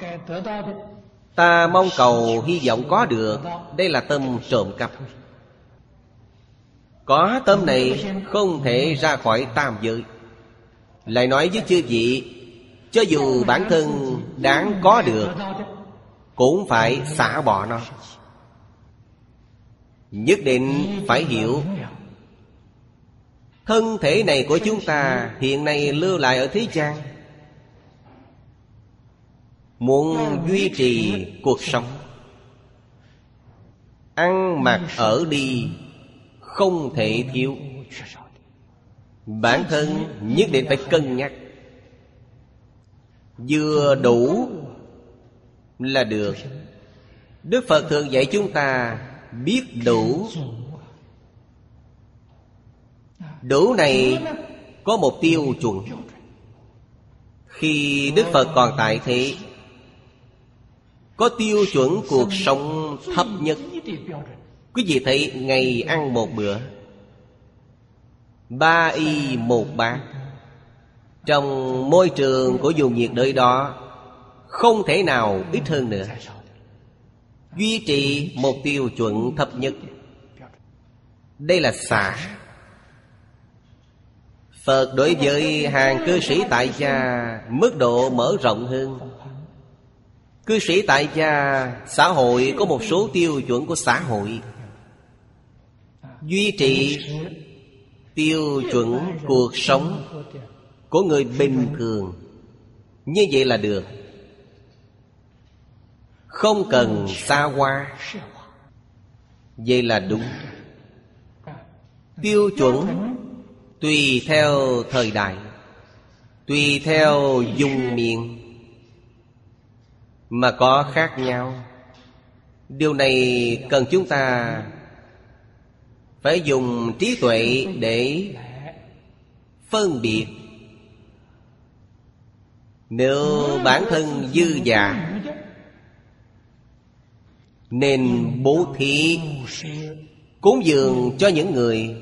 ta mong cầu hy vọng có được. Đây là tâm trộm cắp. Có tâm này không thể ra khỏi tam giới. Lại nói với chư vị, cho dù bản thân đáng có được cũng phải xả bỏ nó. Nhất định phải hiểu thân thể này của chúng ta hiện nay lưu lại ở thế gian, muốn duy trì cuộc sống, ăn mặc ở đi không thể thiếu. Bản thân nhất định phải cân nhắc. Vừa đủ là được. Đức Phật thường dạy chúng ta biết đủ. Đủ này có một tiêu chuẩn. Khi Đức Phật còn tại thế, có tiêu chuẩn cuộc sống thấp nhất. Quý vị thấy ngày ăn một bữa, ba y một bát. Trong môi trường của vùng nhiệt đới đó, không thể nào ít hơn nữa. Duy trì một tiêu chuẩn thấp nhất. Đây là xả. Phật đối với hàng cư sĩ tại gia mức độ mở rộng hơn. Cư sĩ tại gia, xã hội có một số tiêu chuẩn của xã hội. Duy trì tiêu chuẩn cuộc sống của người bình thường, như vậy là được. Không cần xa hoa, vậy là đúng. Tiêu chuẩn tùy theo thời đại, tùy theo vùng miền mà có khác nhau. Điều này cần chúng ta phải dùng trí tuệ để phân biệt. Nếu bản thân dư dả, nên bố thí cúng dường cho những người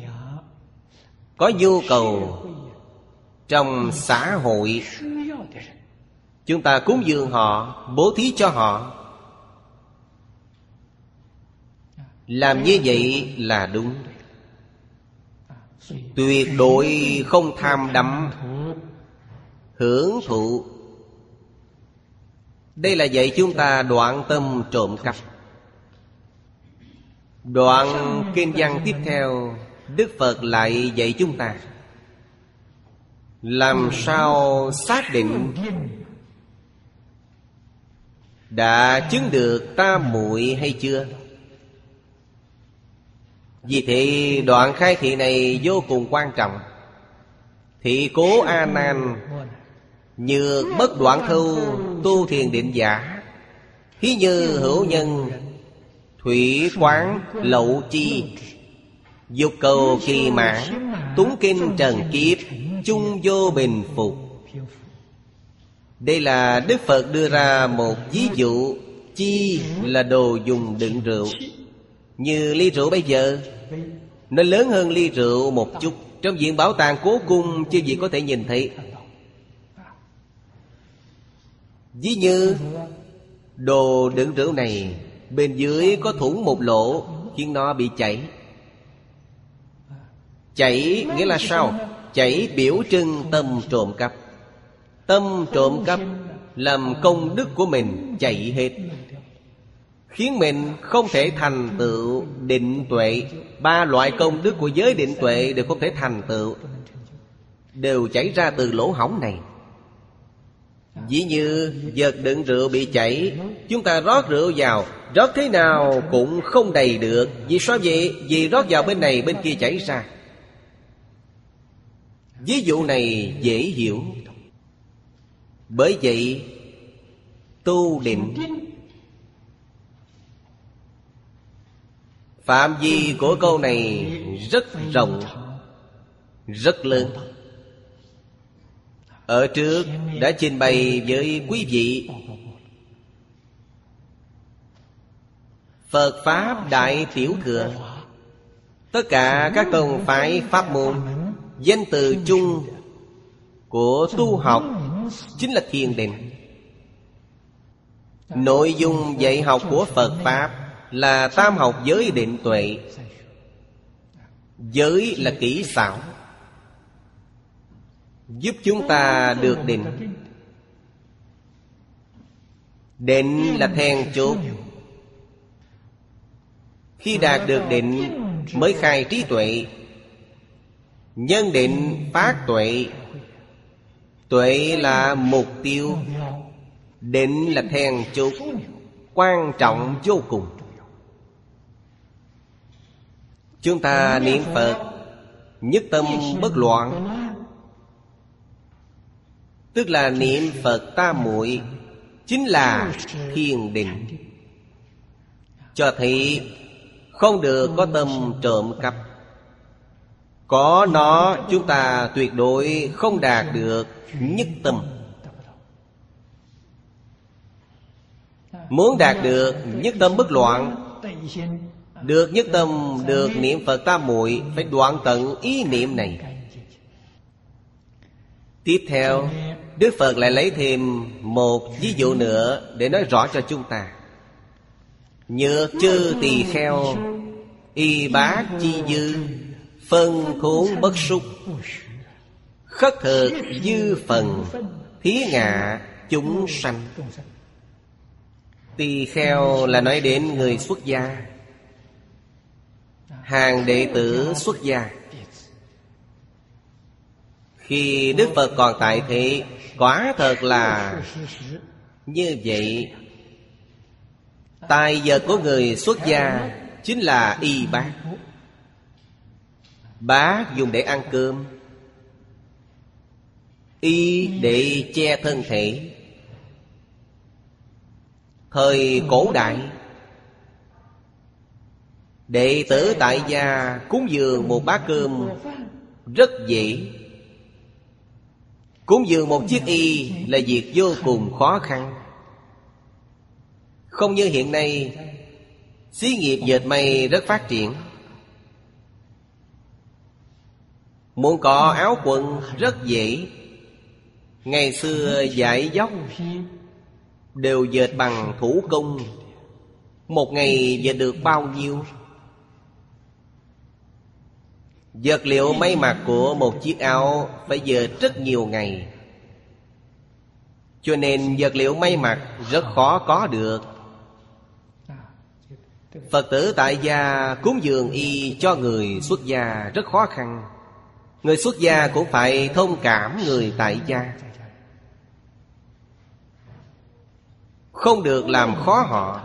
có nhu cầu trong xã hội. Chúng ta cúng dường họ, bố thí cho họ. Làm như vậy là đúng. Tuyệt đối không tham đắm hưởng thụ. Đây là dạy chúng ta đoạn tâm trộm cắp. Đoạn kinh văn tiếp theo, Đức Phật lại dạy chúng ta làm sao xác định đã chứng được tam muội hay chưa. Vì thế đoạn khai thị này vô cùng quan trọng. Thị cố A Nan, như bất đoạn thu tu thiền định giả, thí như hữu nhân, thủy quán lậu chi, dục cầu kỳ mãn, túng kinh trần kiếp, chung vô bình phục. Đây là Đức Phật đưa ra một ví dụ. Chi là đồ dùng đựng rượu. Như ly rượu bây giờ, nó lớn hơn ly rượu một chút. Trong viện bảo tàng Cố Cung, chư vị có thể nhìn thấy. Ví như đồ đựng rượu này, bên dưới có thủng một lỗ, khiến nó bị chảy. Chảy nghĩa là sao? Chảy biểu trưng tâm trộm cắp. Tâm trộm cắp làm công đức của mình chạy hết, khiến mình không thể thành tựu định tuệ. Ba loại công đức của giới định tuệ đều không thể thành tựu, đều chảy ra từ lỗ hổng này. Ví như vật đựng rượu bị chảy, chúng ta rót rượu vào, rót thế nào cũng không đầy được. Vì sao vậy? Vì rót vào bên này bên kia chảy ra. Ví dụ này dễ hiểu. Bởi vậy tu định, phạm vi của câu này rất rộng, rất lớn. Ở trước đã trình bày với quý vị Phật Pháp Đại Tiểu Thừa. Tất cả các tông phái pháp môn, danh từ chung của tu học chính là thiền định. Nội dung dạy học của Phật Pháp là tam học giới định tuệ. Giới là kỹ xảo, giúp chúng ta được định. Định là then chốt. Khi đạt được định mới khai trí tuệ. Nhân định phát tuệ. Tuệ là mục tiêu, định là then chốt, quan trọng vô cùng. Chúng ta niệm Phật nhất tâm bất loạn, tức là niệm Phật tam muội, chính là thiền định. Cho thấy không được có tâm trộm cắp. Có nó chúng ta tuyệt đối không đạt được nhất tâm. Muốn đạt được nhất tâm bất loạn, được nhất tâm, được niệm Phật tam muội, phải đoạn tận ý niệm này. Tiếp theo Đức Phật lại lấy thêm một ví dụ nữa để nói rõ cho chúng ta. Nhược chư tỳ kheo, y bát chi dư, phân thốn bất xúc, khất thực dư phần, thí ngạ chúng sanh. Tỳ kheo là nói đến người xuất gia, hàng đệ tử xuất gia. Khi Đức Phật còn tại thế, quả thật là như vậy. Tài vật của người xuất gia chính là y bát. Bát dùng để ăn cơm, y để che thân thể. Thời cổ đại, đệ tử tại gia cúng dường một bát cơm rất dễ. Cúng dường một chiếc y là việc vô cùng khó khăn. Không như hiện nay, xí nghiệp dệt may rất phát triển. Muốn có áo quần rất dễ. Ngày xưa vải dóc đều dệt bằng thủ công, một ngày dệt được bao nhiêu? Vật liệu may mặc của một chiếc áo phải dệt rất nhiều ngày. Cho nên vật liệu may mặc rất khó có được. Phật tử tại gia cúng dường y cho người xuất gia rất khó khăn. Người xuất gia cũng phải thông cảm người tại gia, không được làm khó họ.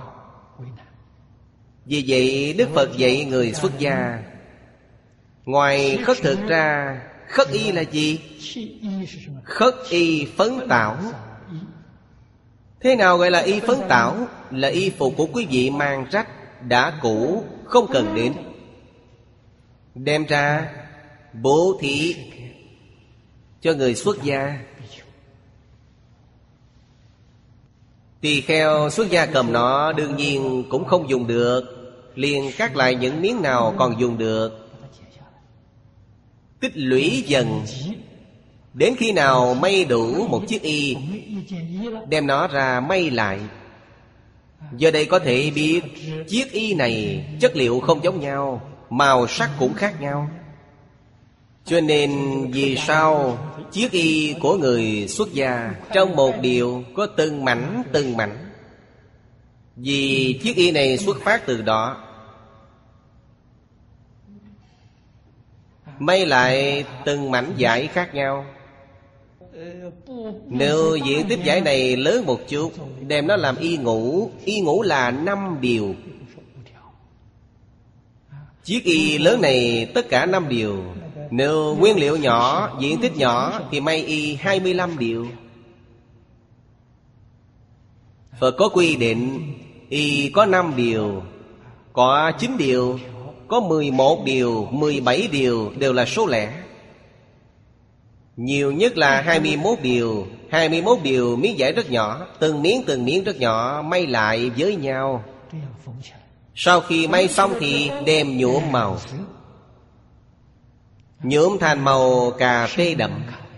Vì vậy Đức Phật dạy người xuất gia, ngoài khất thực ra, khất y là gì? Khất y phấn tảo. Thế nào gọi là y phấn tảo? Là y phục của quý vị mang rách, đã cũ, không cần đến, đem ra bố thí cho người xuất gia. Tỳ kheo xuất gia cầm nó đương nhiên cũng không dùng được, liền cắt lại những miếng nào còn dùng được, tích lũy dần. Đến khi nào may đủ một chiếc y, đem nó ra may lại. Giờ đây có thể biết chiếc y này chất liệu không giống nhau, màu sắc cũng khác nhau. Cho nên vì sao chiếc y của người xuất gia trong một điều có từng mảnh từng mảnh? Vì chiếc y này xuất phát từ đó. May lại từng mảnh vải khác nhau. Nếu diện tích vải này lớn một chút, đem nó làm y ngũ. Y ngũ là năm điều. Chiếc y lớn này tất cả năm điều. Nếu nguyên liệu nhỏ, diện tích nhỏ thì may y hai mươi lăm điều. Phật có quy định y có năm điều, có chín điều, có mười một điều, mười bảy điều, đều là số lẻ. Nhiều nhất là hai mươi mốt điều. Hai mươi mốt điều miếng vải rất nhỏ, từng miếng từng miếng rất nhỏ, may lại với nhau. Sau khi may xong thì đem nhuộm màu. Nhuộm thành màu cà phê đậm.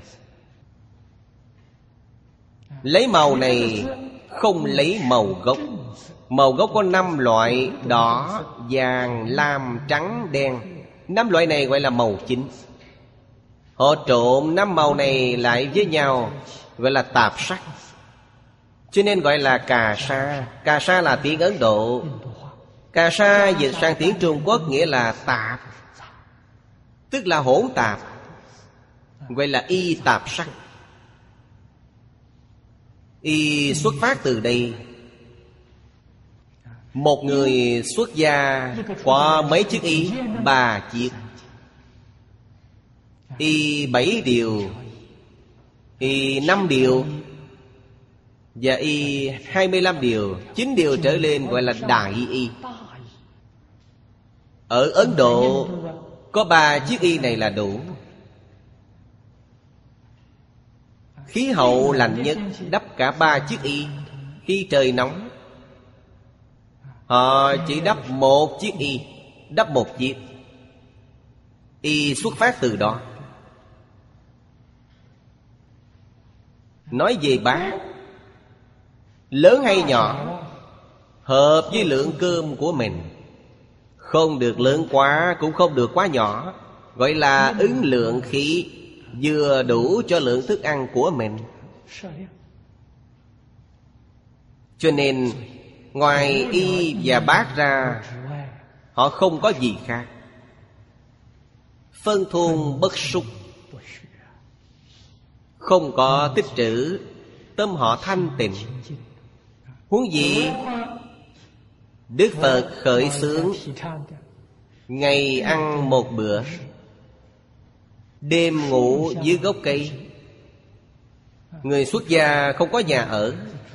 Lấy màu này không lấy màu gốc. Màu gốc có năm loại: đỏ, vàng, lam, trắng, đen. Năm loại này gọi là màu chính. Họ trộn năm màu này lại với nhau, gọi là tạp sắc. Cho nên gọi là cà sa. Cà sa là tiếng Ấn Độ. Cà sa dịch sang tiếng Trung Quốc nghĩa là tạp, tức là hỗn tạp, gọi là y tạp sắc. Y xuất phát từ đây. Một người xuất gia có mấy chiếc y? Ba chiếc. Y bảy điều, y năm điều, và y hai mươi lăm điều. Chín điều trở lên gọi là đại y. Ở Ấn Độ có ba chiếc y này là đủ. Khí hậu lạnh nhất đắp cả ba chiếc y. Khi trời nóng, họ chỉ đắp một chiếc y. Đắp một chiếc. Y xuất phát từ đó. Nói về bát, lớn hay nhỏ, hợp với lượng cơm của mình. Không được lớn quá, cũng không được quá nhỏ. Gọi là ứng lượng khí, vừa đủ cho lượng thức ăn của mình. Cho nên ngoài y và bát ra, họ không có gì khác. Phân thôn bất xúc, không có tích trữ, tâm họ thanh tịnh. Huống gì Đức Phật khởi xướng ngày ăn một bữa, đêm ngủ dưới gốc cây. Người xuất gia không có nhà ở,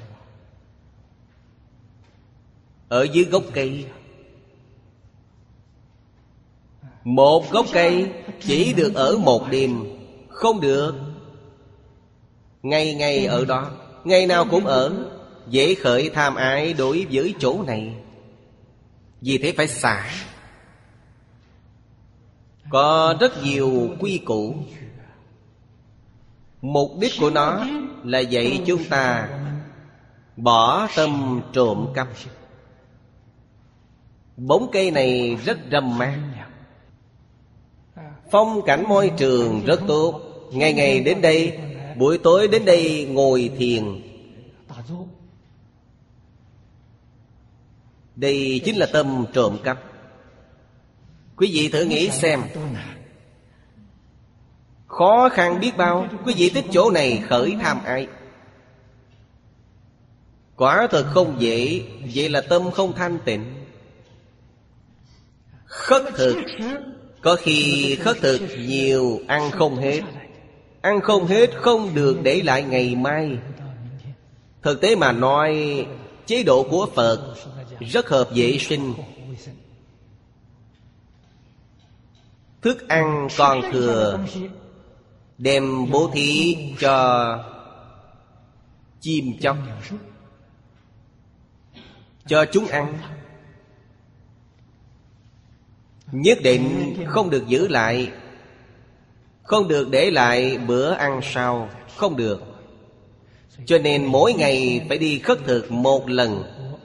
ở dưới gốc cây. Một gốc cây chỉ được ở một đêm, không được ngày ngày ở đó. Ngày nào cũng ở, dễ khởi tham ái đối với chỗ này. Vì thế phải xả. Có rất nhiều quy củ. Mục đích của nó là dạy chúng ta bỏ tâm trộm cắp. Bóng cây này rất râm mát, phong cảnh môi trường rất tốt. Ngày ngày đến đây, buổi tối đến đây ngồi thiền. Đây chính là tâm trộm cắp. Quý vị thử nghĩ xem, khó khăn biết bao. Quý vị thích chỗ này khởi tham ái, quả thật không dễ. Vậy là tâm không thanh tịnh. Khất thực, có khi khất thực nhiều ăn không hết. Ăn không hết không được để lại ngày mai. Thực tế mà nói, chế độ của Phật rất hợp vệ sinh. Thức ăn còn thừa đem bố thí cho chim chóc, cho chúng ăn. Nhất định không được giữ lại, không được để lại bữa ăn sau, không được. Cho nên mỗi ngày phải đi khất thực một lần,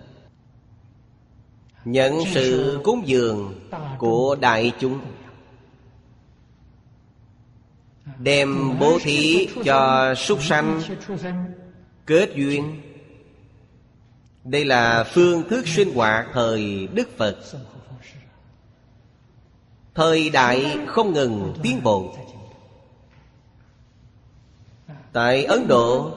nhận sự cúng dường của đại chúng, đem bố thí cho súc sanh, kết duyên. Đây là phương thức sinh hoạt thời Đức Phật. Thời đại không ngừng tiến bộ. Tại Ấn Độ,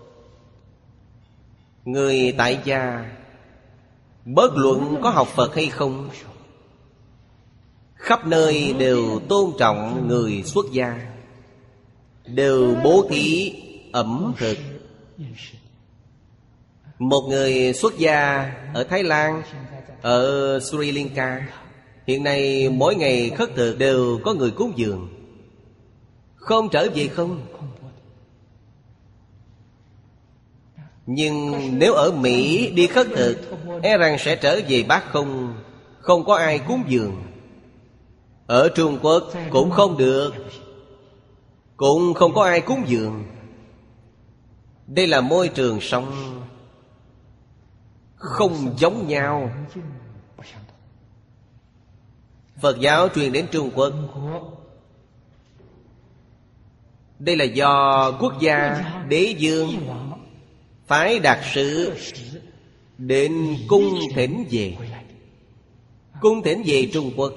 người tại gia bất luận có học Phật hay không, khắp nơi đều tôn trọng người xuất gia, đều bố thí ẩm thực. Một người xuất gia ở Thái Lan, ở Sri Lanka, hiện nay mỗi ngày khất thực đều có người cúng dường. Không trở về không. Nhưng nếu ở Mỹ đi khất thực, e rằng sẽ trở về bát không, không có ai cúng dường. Ở Trung Quốc cũng không được, cũng không có ai cúng dường. Đây là môi trường sống không giống nhau. Phật giáo truyền đến Trung Quốc, đây là do quốc gia đế vương phái đặc sứ đến cung thỉnh về. Cung thỉnh về Trung Quốc.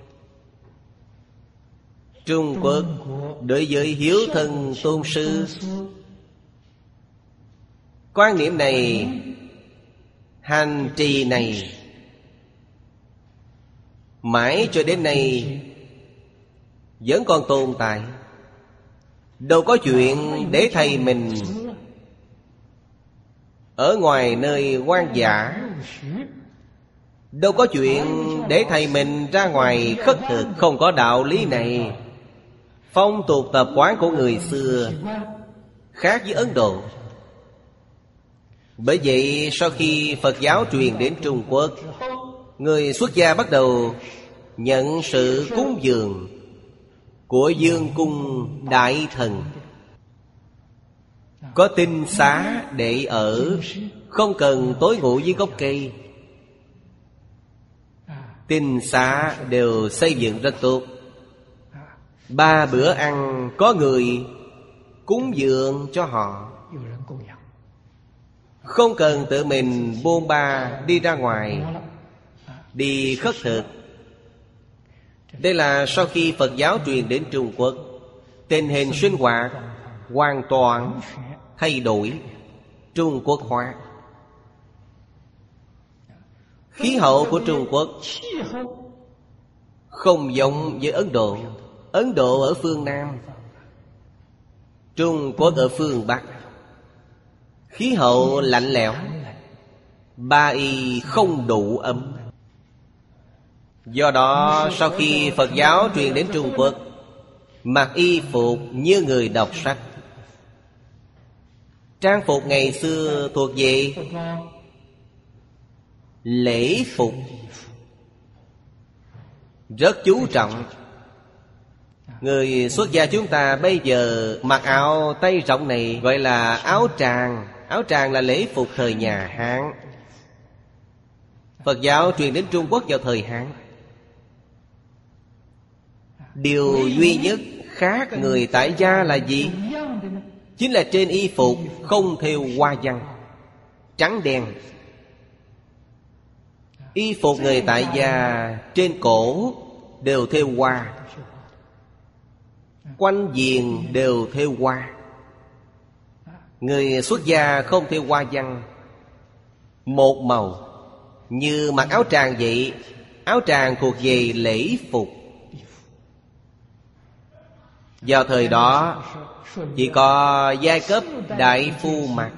Trung Quốc đối với hiếu thân tôn sư, quan niệm này, hành trì này, mãi cho đến nay vẫn còn tồn tại. Đâu có chuyện để thầy mình ở ngoài nơi hoang dã, đâu có chuyện để thầy mình ra ngoài khất thực. Không có đạo lý này. Phong tục tập quán của người xưa khác với Ấn Độ. Bởi vậy sau khi Phật giáo truyền đến Trung Quốc, người xuất gia bắt đầu nhận sự cúng dường của Dương cung đại thần. Có tinh xá để ở, không cần tối ngủ dưới gốc cây. Tinh xá đều xây dựng rất tốt. Ba bữa ăn có người cúng dường cho họ, không cần tự mình bôn ba đi ra ngoài đi khất thực. Đây là sau khi Phật giáo truyền đến Trung Quốc, tình hình sinh hoạt hoàn toàn thay đổi, Trung Quốc hóa. Khí hậu của Trung Quốc không giống với Ấn Độ. Ấn Độ ở phương Nam, Trung Quốc ở phương Bắc. Khí hậu lạnh lẽo, ba y không đủ ấm. Do đó sau khi Phật giáo truyền đến Trung Quốc, mặc y phục như người đọc sách. Trang phục ngày xưa thuộc về lễ phục, rất chú trọng. Người xuất gia chúng ta bây giờ mặc áo tay rộng này gọi là áo tràng. Áo tràng là lễ phục thời nhà Hán. Phật giáo truyền đến Trung Quốc vào thời Hán. Điều duy nhất khác người tại gia là gì? Chính là trên y phục không thêu hoa văn, trắng đen. Y phục người tại gia trên cổ đều thêu hoa, quanh viền đều thêu hoa. Người xuất gia không thêu hoa văn, một màu, như mặc áo tràng vậy. Áo tràng thuộc về lễ phục. Vào thời đó chỉ có giai cấp đại phu mặc,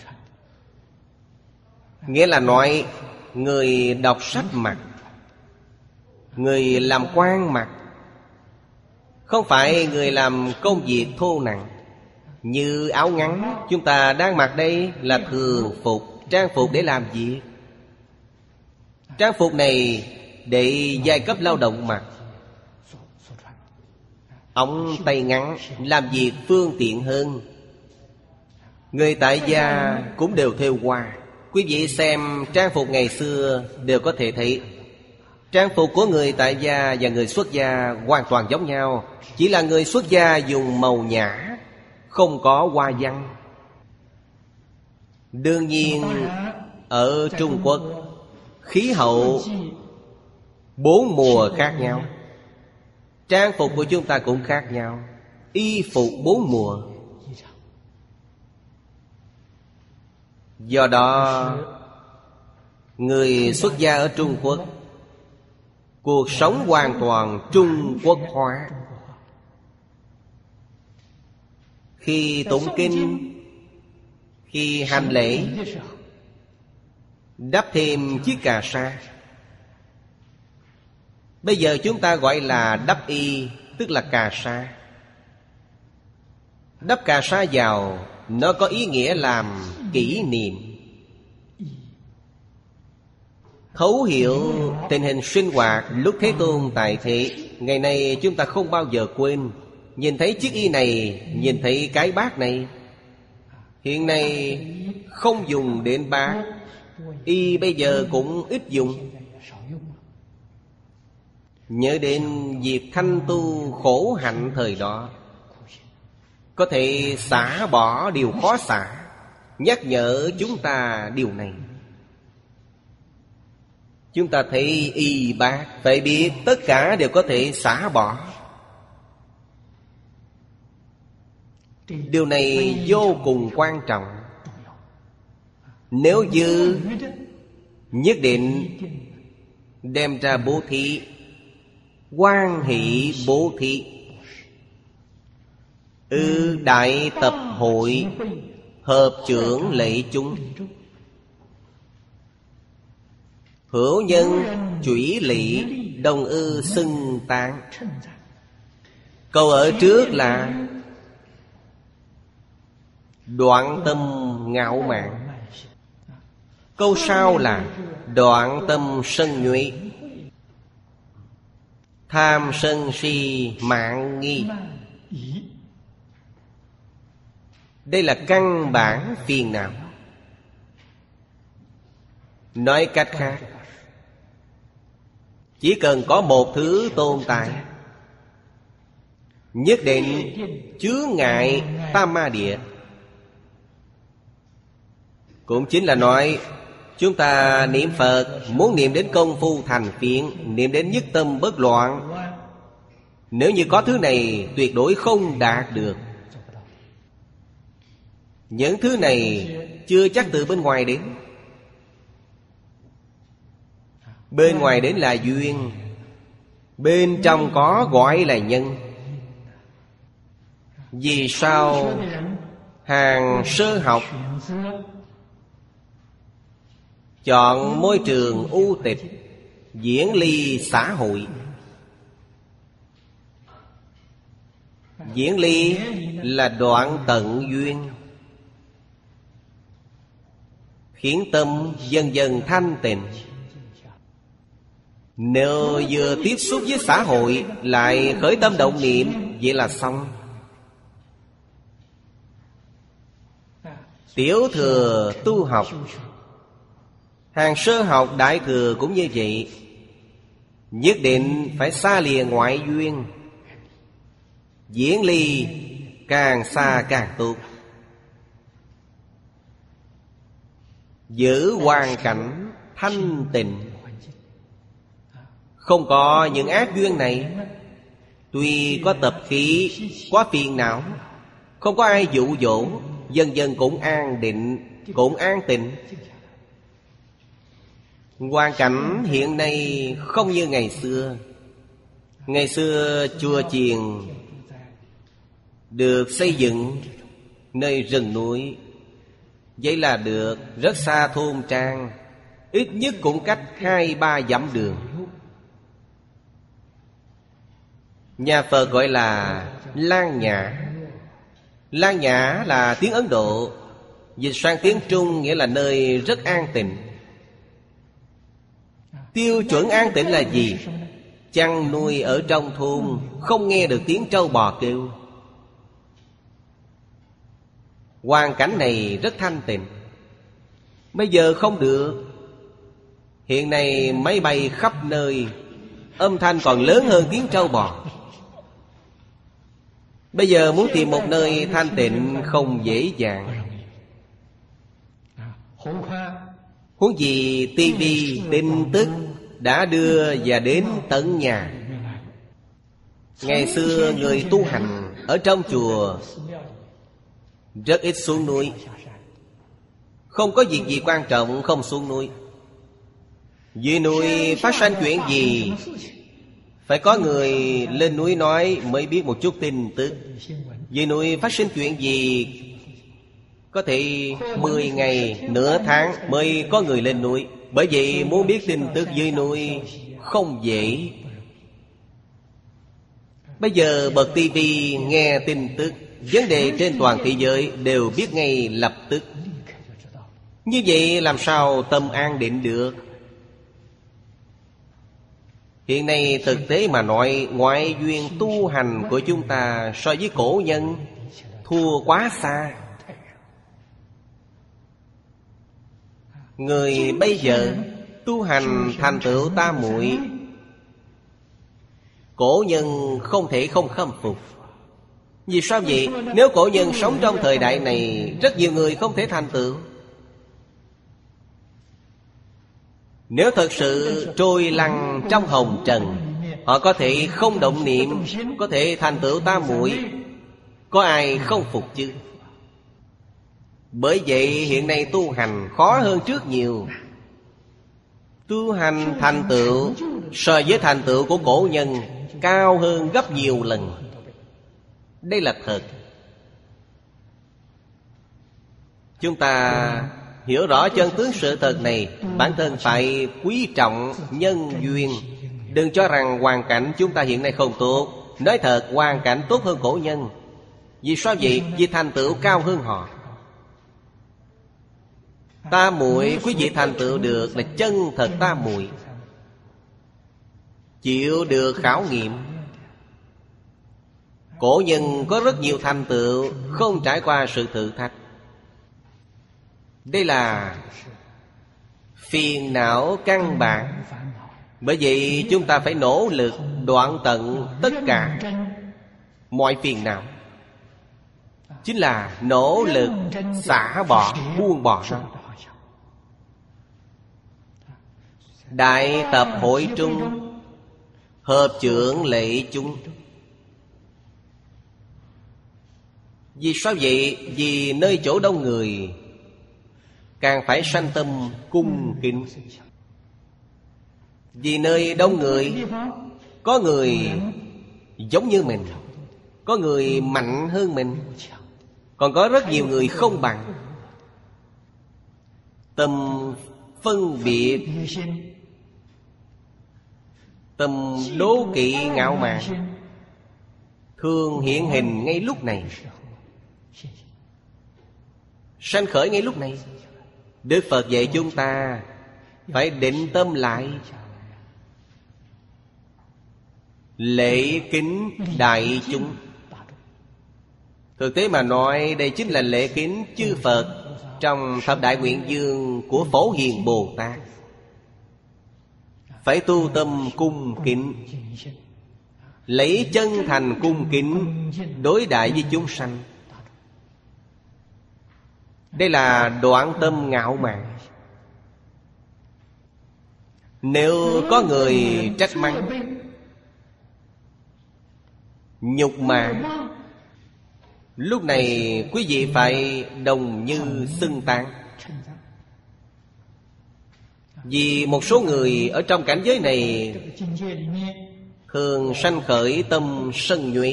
nghĩa là nói người đọc sách mặc, người làm quan mặc, không phải người làm công việc thô nặng. Như áo ngắn chúng ta đang mặc đây là thường phục, trang phục để làm việc. Trang phục này để giai cấp lao động mặc. Ống tay ngắn làm việc phương tiện hơn. Người tại gia cũng đều thêu hoa. Quý vị xem trang phục ngày xưa đều có thể thấy. Trang phục của người tại gia và người xuất gia hoàn toàn giống nhau. Chỉ là người xuất gia dùng màu nhã, không có hoa văn. Đương nhiên ở Trung Quốc khí hậu bốn mùa khác nhau, trang phục của chúng ta cũng khác nhau. Y phục bốn mùa. Do đó người xuất gia ở Trung Quốc, cuộc sống hoàn toàn Trung Quốc hóa. Khi tụng kinh, khi hành lễ, đắp thêm chiếc cà sa. Bây giờ chúng ta gọi là đắp y, tức là cà sa. Đắp cà sa vào, nó có ý nghĩa làm kỷ niệm, thấu hiểu tình hình sinh hoạt lúc Thế Tôn tại thế. Ngày nay chúng ta không bao giờ quên. Nhìn thấy chiếc y này, nhìn thấy cái bát này. Hiện nay không dùng đến bát, y bây giờ cũng ít dùng. Nhớ đến việc thanh tu khổ hạnh thời đó, có thể xả bỏ điều khó xả, nhắc nhở chúng ta điều này. Chúng ta thấy y bát, phải biết tất cả đều có thể xả bỏ. Điều này vô cùng quan trọng. Nếu như nhất định đem ra bố thí, hoan hỷ bố thí. Ư ừ, đại tập hội, hợp trưởng lễ chúng. Hữu nhân chủy lỵ, đồng ư xưng tán. Câu ở trước là đoạn tâm ngạo mạn. Câu sau là đoạn tâm sân nhuệ. Tham sân si mạn nghi. Đây là căn bản phiền não. Nói cách khác, chỉ cần có một thứ tồn tại, nhất định chướng ngại tam ma địa. Cũng chính là nói, chúng ta niệm Phật muốn niệm đến công phu thành phiện, niệm đến nhất tâm bất loạn. Nếu như có thứ này, tuyệt đối không đạt được. Những thứ này chưa chắc từ bên ngoài đến. Bên ngoài đến là duyên, bên trong có gọi là nhân. Vì sao hàng sơ học chọn môi trường u tịch, diễn ly xã hội? Diễn ly là đoạn tận duyên, khiến tâm dần dần thanh tịnh. Nếu vừa tiếp xúc với xã hội lại khởi tâm động niệm, vậy là xong. Tiểu thừa tu học, hàng sơ học đại thừa cũng như vậy. Nhất định phải xa lìa ngoại duyên, diễn ly càng xa càng tốt. Giữ hoàn cảnh thanh tịnh. Không có những ác duyên này, tuy có tập khí, có phiền não, không có ai dụ dỗ, dần dần cũng an định, cũng an tịnh. Hoàn cảnh hiện nay không như ngày xưa. Ngày xưa chùa chiền được xây dựng nơi rừng núi, vậy là được, rất xa thôn trang, ít nhất cũng cách hai ba dặm đường. Nhà Phật gọi là Lan Nhã. Lan Nhã là tiếng Ấn Độ, dịch sang tiếng Trung nghĩa là nơi rất an tịnh. Tiêu chuẩn an tịnh là gì? Chăn nuôi ở trong thôn không nghe được tiếng trâu bò kêu. Hoàn cảnh này rất thanh tịnh. Bây giờ không được. Hiện nay máy bay khắp nơi, âm thanh còn lớn hơn tiếng trâu bò. Bây giờ muốn tìm một nơi thanh tịnh không dễ dàng. Huống gì tivi tin tức đã đưa và đến tận nhà. Ngày xưa người tu hành ở trong chùa rất ít xuống núi, Không có việc gì quan trọng không xuống núi. Dưới núi phát sinh chuyện gì, phải có người lên núi nói mới biết một chút tin tức. Dưới núi phát sinh chuyện gì, có thể mười ngày, nửa tháng mới có người lên núi. Bởi vậy muốn biết tin tức dưới núi không dễ. Bây giờ bật tivi nghe tin tức, vấn đề trên toàn thế giới đều biết ngay lập tức. Như vậy làm sao tâm an định được? Hiện nay thực tế mà nói, ngoại duyên tu hành của chúng ta so với cổ nhân thua quá xa. Người bây giờ tu hành thành tựu tam muội, cổ nhân không thể không khâm phục. Vì sao vậy? Nếu cổ nhân sống trong thời đại này, rất nhiều người không thể thành tựu. Nếu thật sự trôi lăn trong hồng trần, họ có thể không động niệm, có thể thành tựu tam muội, có ai không phục chứ? Bởi vậy hiện nay tu hành khó hơn trước nhiều. Tu hành thành tựu so với thành tựu của cổ nhân cao hơn gấp nhiều lần. Đây là thật. Chúng ta hiểu rõ chân tướng sự thật này, bản thân phải quý trọng nhân duyên. Đừng cho rằng hoàn cảnh chúng ta hiện nay không tốt. Nói thật, hoàn cảnh tốt hơn cổ nhân. Vì sao vậy? Vì thành tựu cao hơn họ. Tam muội quý vị thành tựu được là chân thật tam muội, chịu được khảo nghiệm. Cổ nhân có rất nhiều thành tựu không trải qua sự thử thách. Đây là phiền não căn bản. Bởi vậy chúng ta phải nỗ lực đoạn tận tất cả mọi phiền não. Chính là nỗ lực xả bỏ, buông bỏ nó. Đại tập hội trung, hợp trưởng lệ chung. Vì sao vậy? Vì nơi chỗ đông người càng phải sanh tâm cung kính. Vì nơi đông người có người giống như mình, có người mạnh hơn mình, còn có rất nhiều người không bằng. Tâm phân biệt, tâm đố kỵ ngạo mạn thường hiện hình ngay lúc này, sanh khởi ngay lúc này. Đức Phật dạy chúng ta phải định tâm lại, lễ kính đại chúng. Thực tế mà nói, đây chính là lễ kính chư Phật trong thập đại nguyện dương của Phổ Hiền Bồ Tát. Phải tu tâm cung kính, lấy chân thành cung kính đối đãi với chúng sanh. Đây là đoạn tâm ngạo mạn. Nếu có người trách mắng, nhục mạ, lúc này quý vị phải đồng như xưng tán. Vì một số người ở trong cảnh giới này thường sanh khởi tâm sân nhuệ,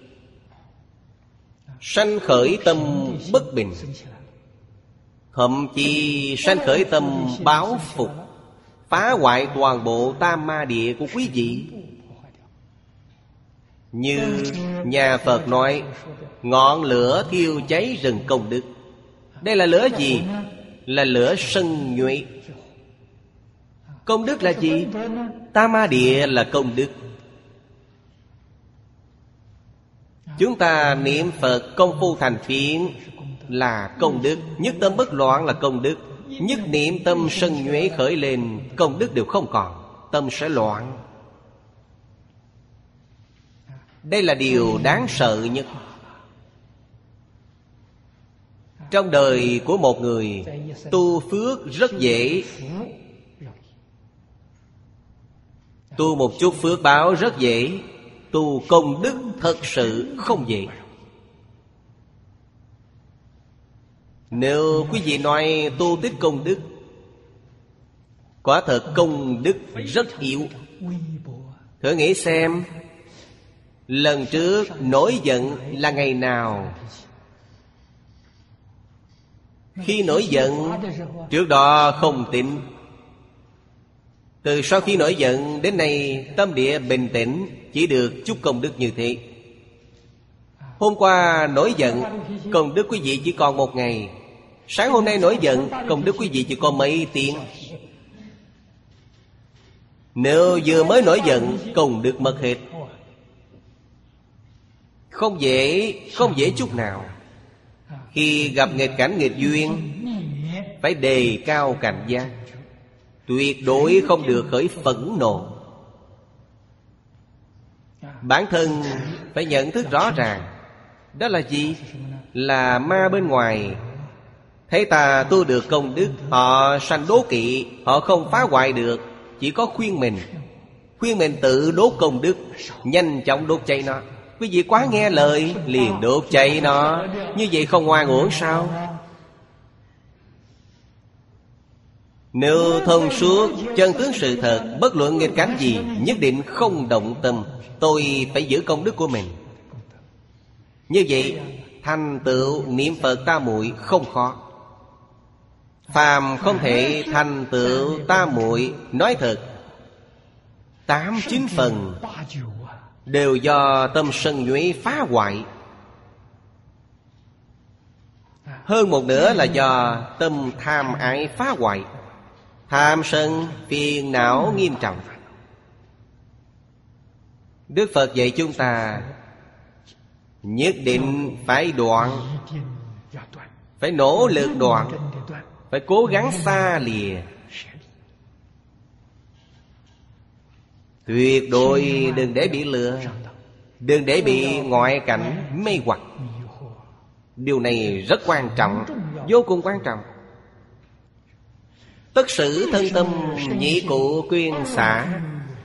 sanh khởi tâm bất bình, thậm chí sanh khởi tâm báo phục, phá hoại toàn bộ tam ma địa của quý vị. Như nhà Phật nói, ngọn lửa thiêu cháy rừng công đức. Đây là lửa gì? Là lửa sân nhuệ. Công đức là gì? Tam ma địa là công đức. Chúng ta niệm Phật công phu thành phiến là công đức. Nhất tâm bất loạn là công đức. Nhất niệm tâm sân nhuệ khởi lên, công đức đều không còn, tâm sẽ loạn. Đây là điều đáng sợ nhất. Trong đời của một người, tu phước rất dễ. Tu một chút phước báo rất dễ. Tu công đức thật sự không dễ. Nếu quý vị nói tu tích công đức, quả thật công đức rất yếu. Thử nghĩ xem, lần trước nổi giận là ngày nào? Khi nổi giận, trước đó không tin. Từ sau khi nổi giận đến nay, tâm địa bình tĩnh, chỉ được chút công đức như thế. Hôm qua nổi giận, công đức quý vị chỉ còn một ngày. Sáng hôm nay nổi giận, công đức quý vị chỉ còn mấy tiếng. Nếu vừa mới nổi giận, công đức mất hết. Không dễ, không dễ chút nào. Khi gặp nghịch cảnh nghịch duyên, phải đề cao cảnh giác, tuyệt đối không được khởi phẫn nộ. Bản thân phải nhận thức rõ ràng. Đó là gì? Là ma bên ngoài thấy ta tu được công đức, họ sanh đố kỵ, họ không phá hoại được, chỉ có khuyên mình. Khuyên mình tự đốt công đức, nhanh chóng đốt cháy nó. Quý vị quá nghe lời, liền đốt cháy nó. Như vậy không ngoan uổng sao? Nếu thông suốt chân tướng sự thật, bất luận nghịch cảnh gì, nhất định không động tâm. Tôi phải giữ công đức của mình. Như vậy thành tựu niệm Phật tam muội không khó. Phàm không thể thành tựu tam muội, nói thật, tám chín phần đều do tâm sân nhuế phá hoại. Hơn một nửa là do tâm tham ái phá hoại. Tham sân phiền não nghiêm trọng. Đức Phật dạy chúng ta nhất định phải đoạn, phải nỗ lực đoạn, phải cố gắng xa lìa. Tuyệt đối đừng để bị lừa, đừng để bị ngoại cảnh mê hoặc. Điều này rất quan trọng, vô cùng quan trọng. Tất sử thân tâm nhị cụ quyên xả,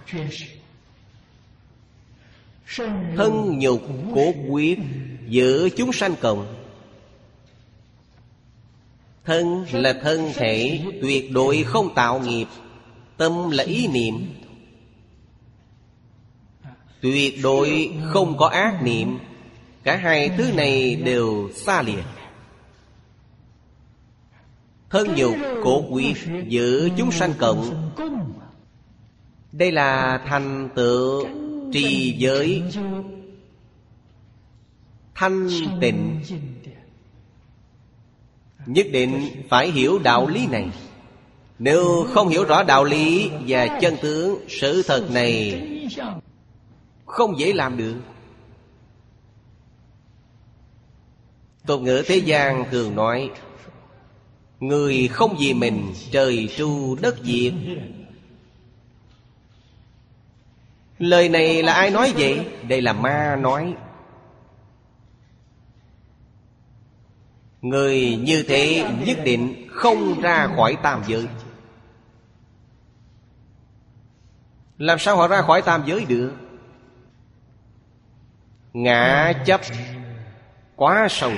thân nhục cốt quyết giữa chúng sanh cộng. Thân là thân thể, tuyệt đối không tạo nghiệp. Tâm là ý niệm, tuyệt đối không có ác niệm. Cả hai thứ này đều xa lìa. Thân nhục cốt quyết giữa chúng sanh cộng. Đây là thành tựu trì giới thanh tịnh. Nhất định phải hiểu đạo lý này. Nếu không hiểu rõ đạo lý và chân tướng sự thật này, không dễ làm được. Tục ngữ thế gian thường nói, người không vì mình, trời tru đất diệt. Lời này là ai nói vậy? Đây là ma nói. Người như thế nhất định không ra khỏi tam giới. Làm sao họ ra khỏi tam giới được? Ngã chấp quá sâu.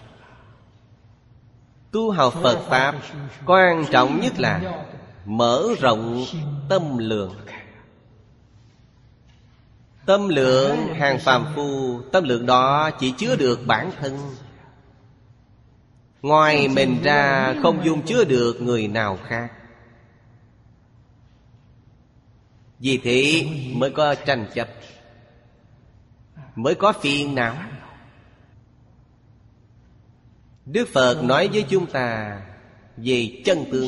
Tu học Phật Pháp quan trọng nhất là mở rộng tâm lượng. Tâm lượng hàng phàm phu, tâm lượng đó chỉ chứa được bản thân. Ngoài mình ra không dung chứa được người nào khác. Vì thế mới có tranh chấp, mới có phiền não. Đức Phật nói với chúng ta về chân tướng.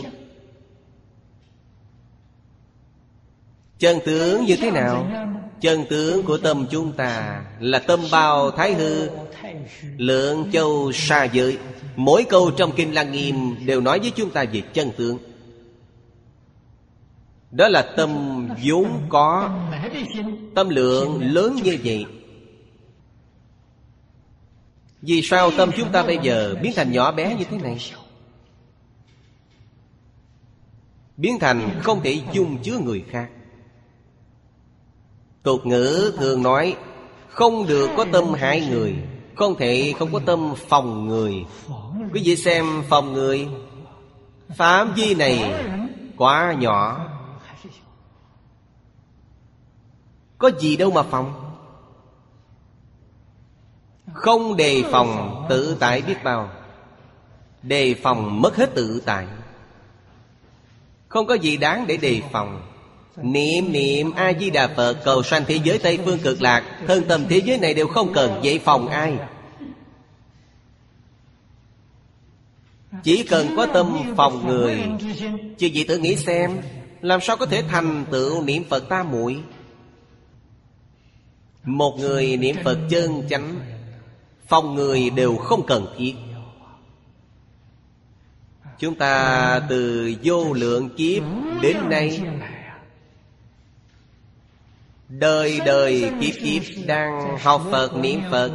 Chân tướng như thế nào? Chân tướng của tâm chúng ta là tâm bao thái hư, lượng châu sa giới. Mỗi câu trong Kinh Lăng Nghiêm đều nói với chúng ta về chân tướng. Đó là tâm vốn có, tâm lượng lớn như vậy. Vì sao tâm chúng ta bây giờ biến thành nhỏ bé như thế này? Biến thành không thể dung chứa người khác. Tục ngữ thường nói, không được có tâm hại người. Không thể không có tâm phòng người. Quý vị xem phòng người, phạm vi này quá nhỏ, có gì đâu mà phòng. Không đề phòng tự tại biết bao. Đề phòng mất hết tự tại. Không có gì đáng để đề phòng. Niệm niệm A-di-đà Phật, cầu sanh thế giới Tây Phương Cực Lạc. Thân tâm thế giới này đều không cần, vậy phòng ai? Chỉ cần có tâm phòng người. Chứ gì tự nghĩ xem, làm sao có thể thành tựu niệm Phật tam muội? Một người niệm Phật chân chánh, phòng người đều không cần thiết. Chúng ta từ vô lượng kiếp đến nay, đời đời kiếp kiếp đang học Phật niệm Phật,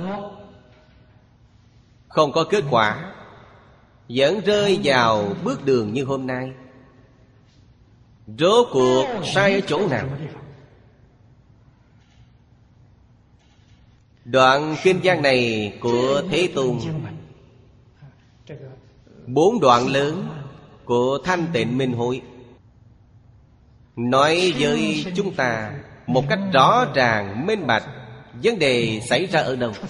không có kết quả, vẫn rơi vào bước đường như hôm nay. Rốt cuộc sai ở chỗ nào? Đoạn kinh văn này của Thế Tôn, bốn đoạn lớn của Thanh Tịnh Minh Hội, nói với chúng ta một cách rõ ràng minh bạch vấn đề xảy ra ở đâu.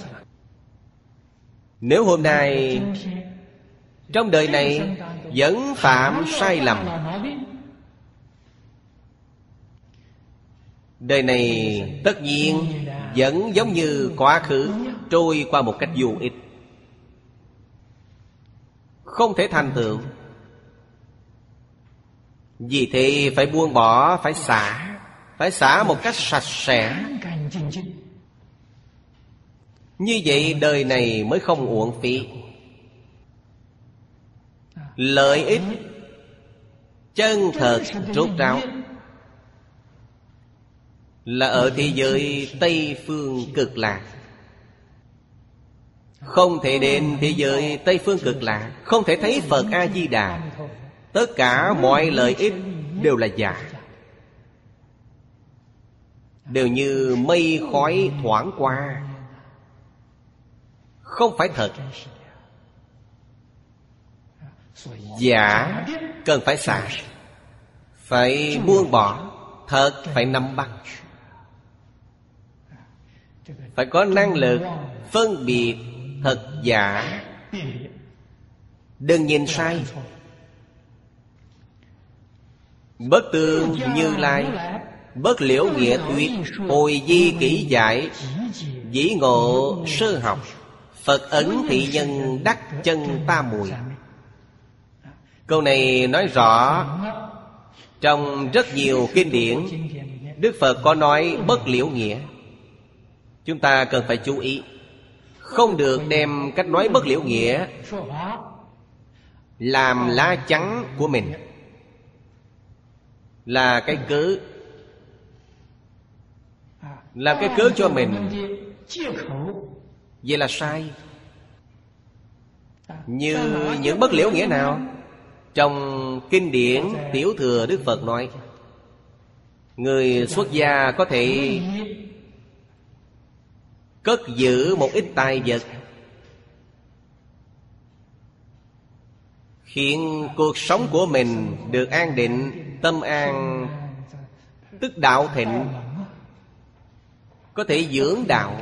Nếu hôm nay trong đời này vẫn phạm sai lầm, đời này tất nhiên vẫn giống như quá khứ, trôi qua một cách vô ích, không thể thành tựu. Vì thế phải buông bỏ, phải xả, phải xả một cách sạch sẽ. Như vậy đời này mới không uổng phí. Lợi ích chân thật rốt ráo là ở thế giới Tây Phương Cực Lạc. Không thể đến thế giới Tây Phương Cực Lạc, không thể thấy Phật A-di-đà. Tất cả mọi lợi ích đều là giả, đều như mây khói thoảng qua, không phải thật. Giả cần phải xả, phải buông bỏ. Thật phải nắm bắt, phải có năng lực phân biệt thật giả. Đừng nhìn sai. Bất tương Như Lai, bất liễu nghĩa thuyết, hồi di kỹ giải, dĩ ngộ sơ học, Phật ấn thị nhân đắc chân tam muội. Câu này nói rõ trong rất nhiều kinh điển Đức Phật có nói bất liễu nghĩa. Chúng ta cần phải chú ý, không được đem cách nói bất liễu nghĩa làm lá chắn của mình, là cái cớ, làm cái cớ cho mình. Vậy là sai. Như những bất liễu nghĩa nào? Trong kinh điển Tiểu Thừa Đức Phật nói, người xuất gia có thể cất giữ một ít tài vật, khiến cuộc sống của mình được an định, tâm an, tức đạo thịnh, có thể dưỡng đạo.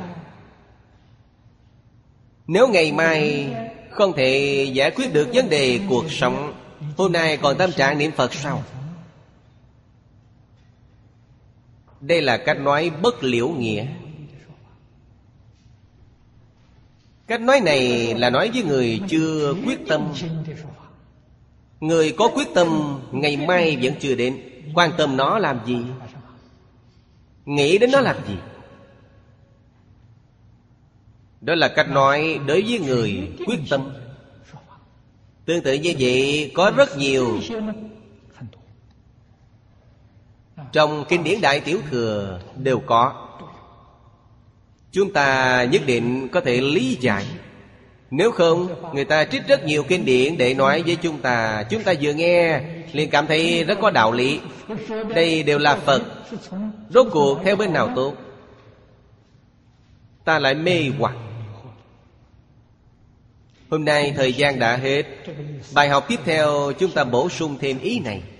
Nếu ngày mai không thể giải quyết được vấn đề cuộc sống, hôm nay còn tâm trạng niệm Phật sao? Đây là cách nói bất liễu nghĩa. Cách nói này là nói với người chưa quyết tâm. Người có quyết tâm ngày mai vẫn chưa đến, quan tâm nó làm gì? Nghĩ đến nó làm gì? Đó là cách nói đối với người quyết tâm. Tương tự như vậy có rất nhiều trong kinh điển Đại Tiểu Thừa đều có. Chúng ta nhất định có thể lý giải. Nếu không, người ta trích rất nhiều kinh điển để nói với chúng ta, chúng ta vừa nghe liền cảm thấy rất có đạo lý. Đây đều là Phật. Rốt cuộc theo bên nào tốt? Ta lại mê hoặc. Hôm nay thời gian đã hết. Bài học tiếp theo chúng ta bổ sung thêm ý này.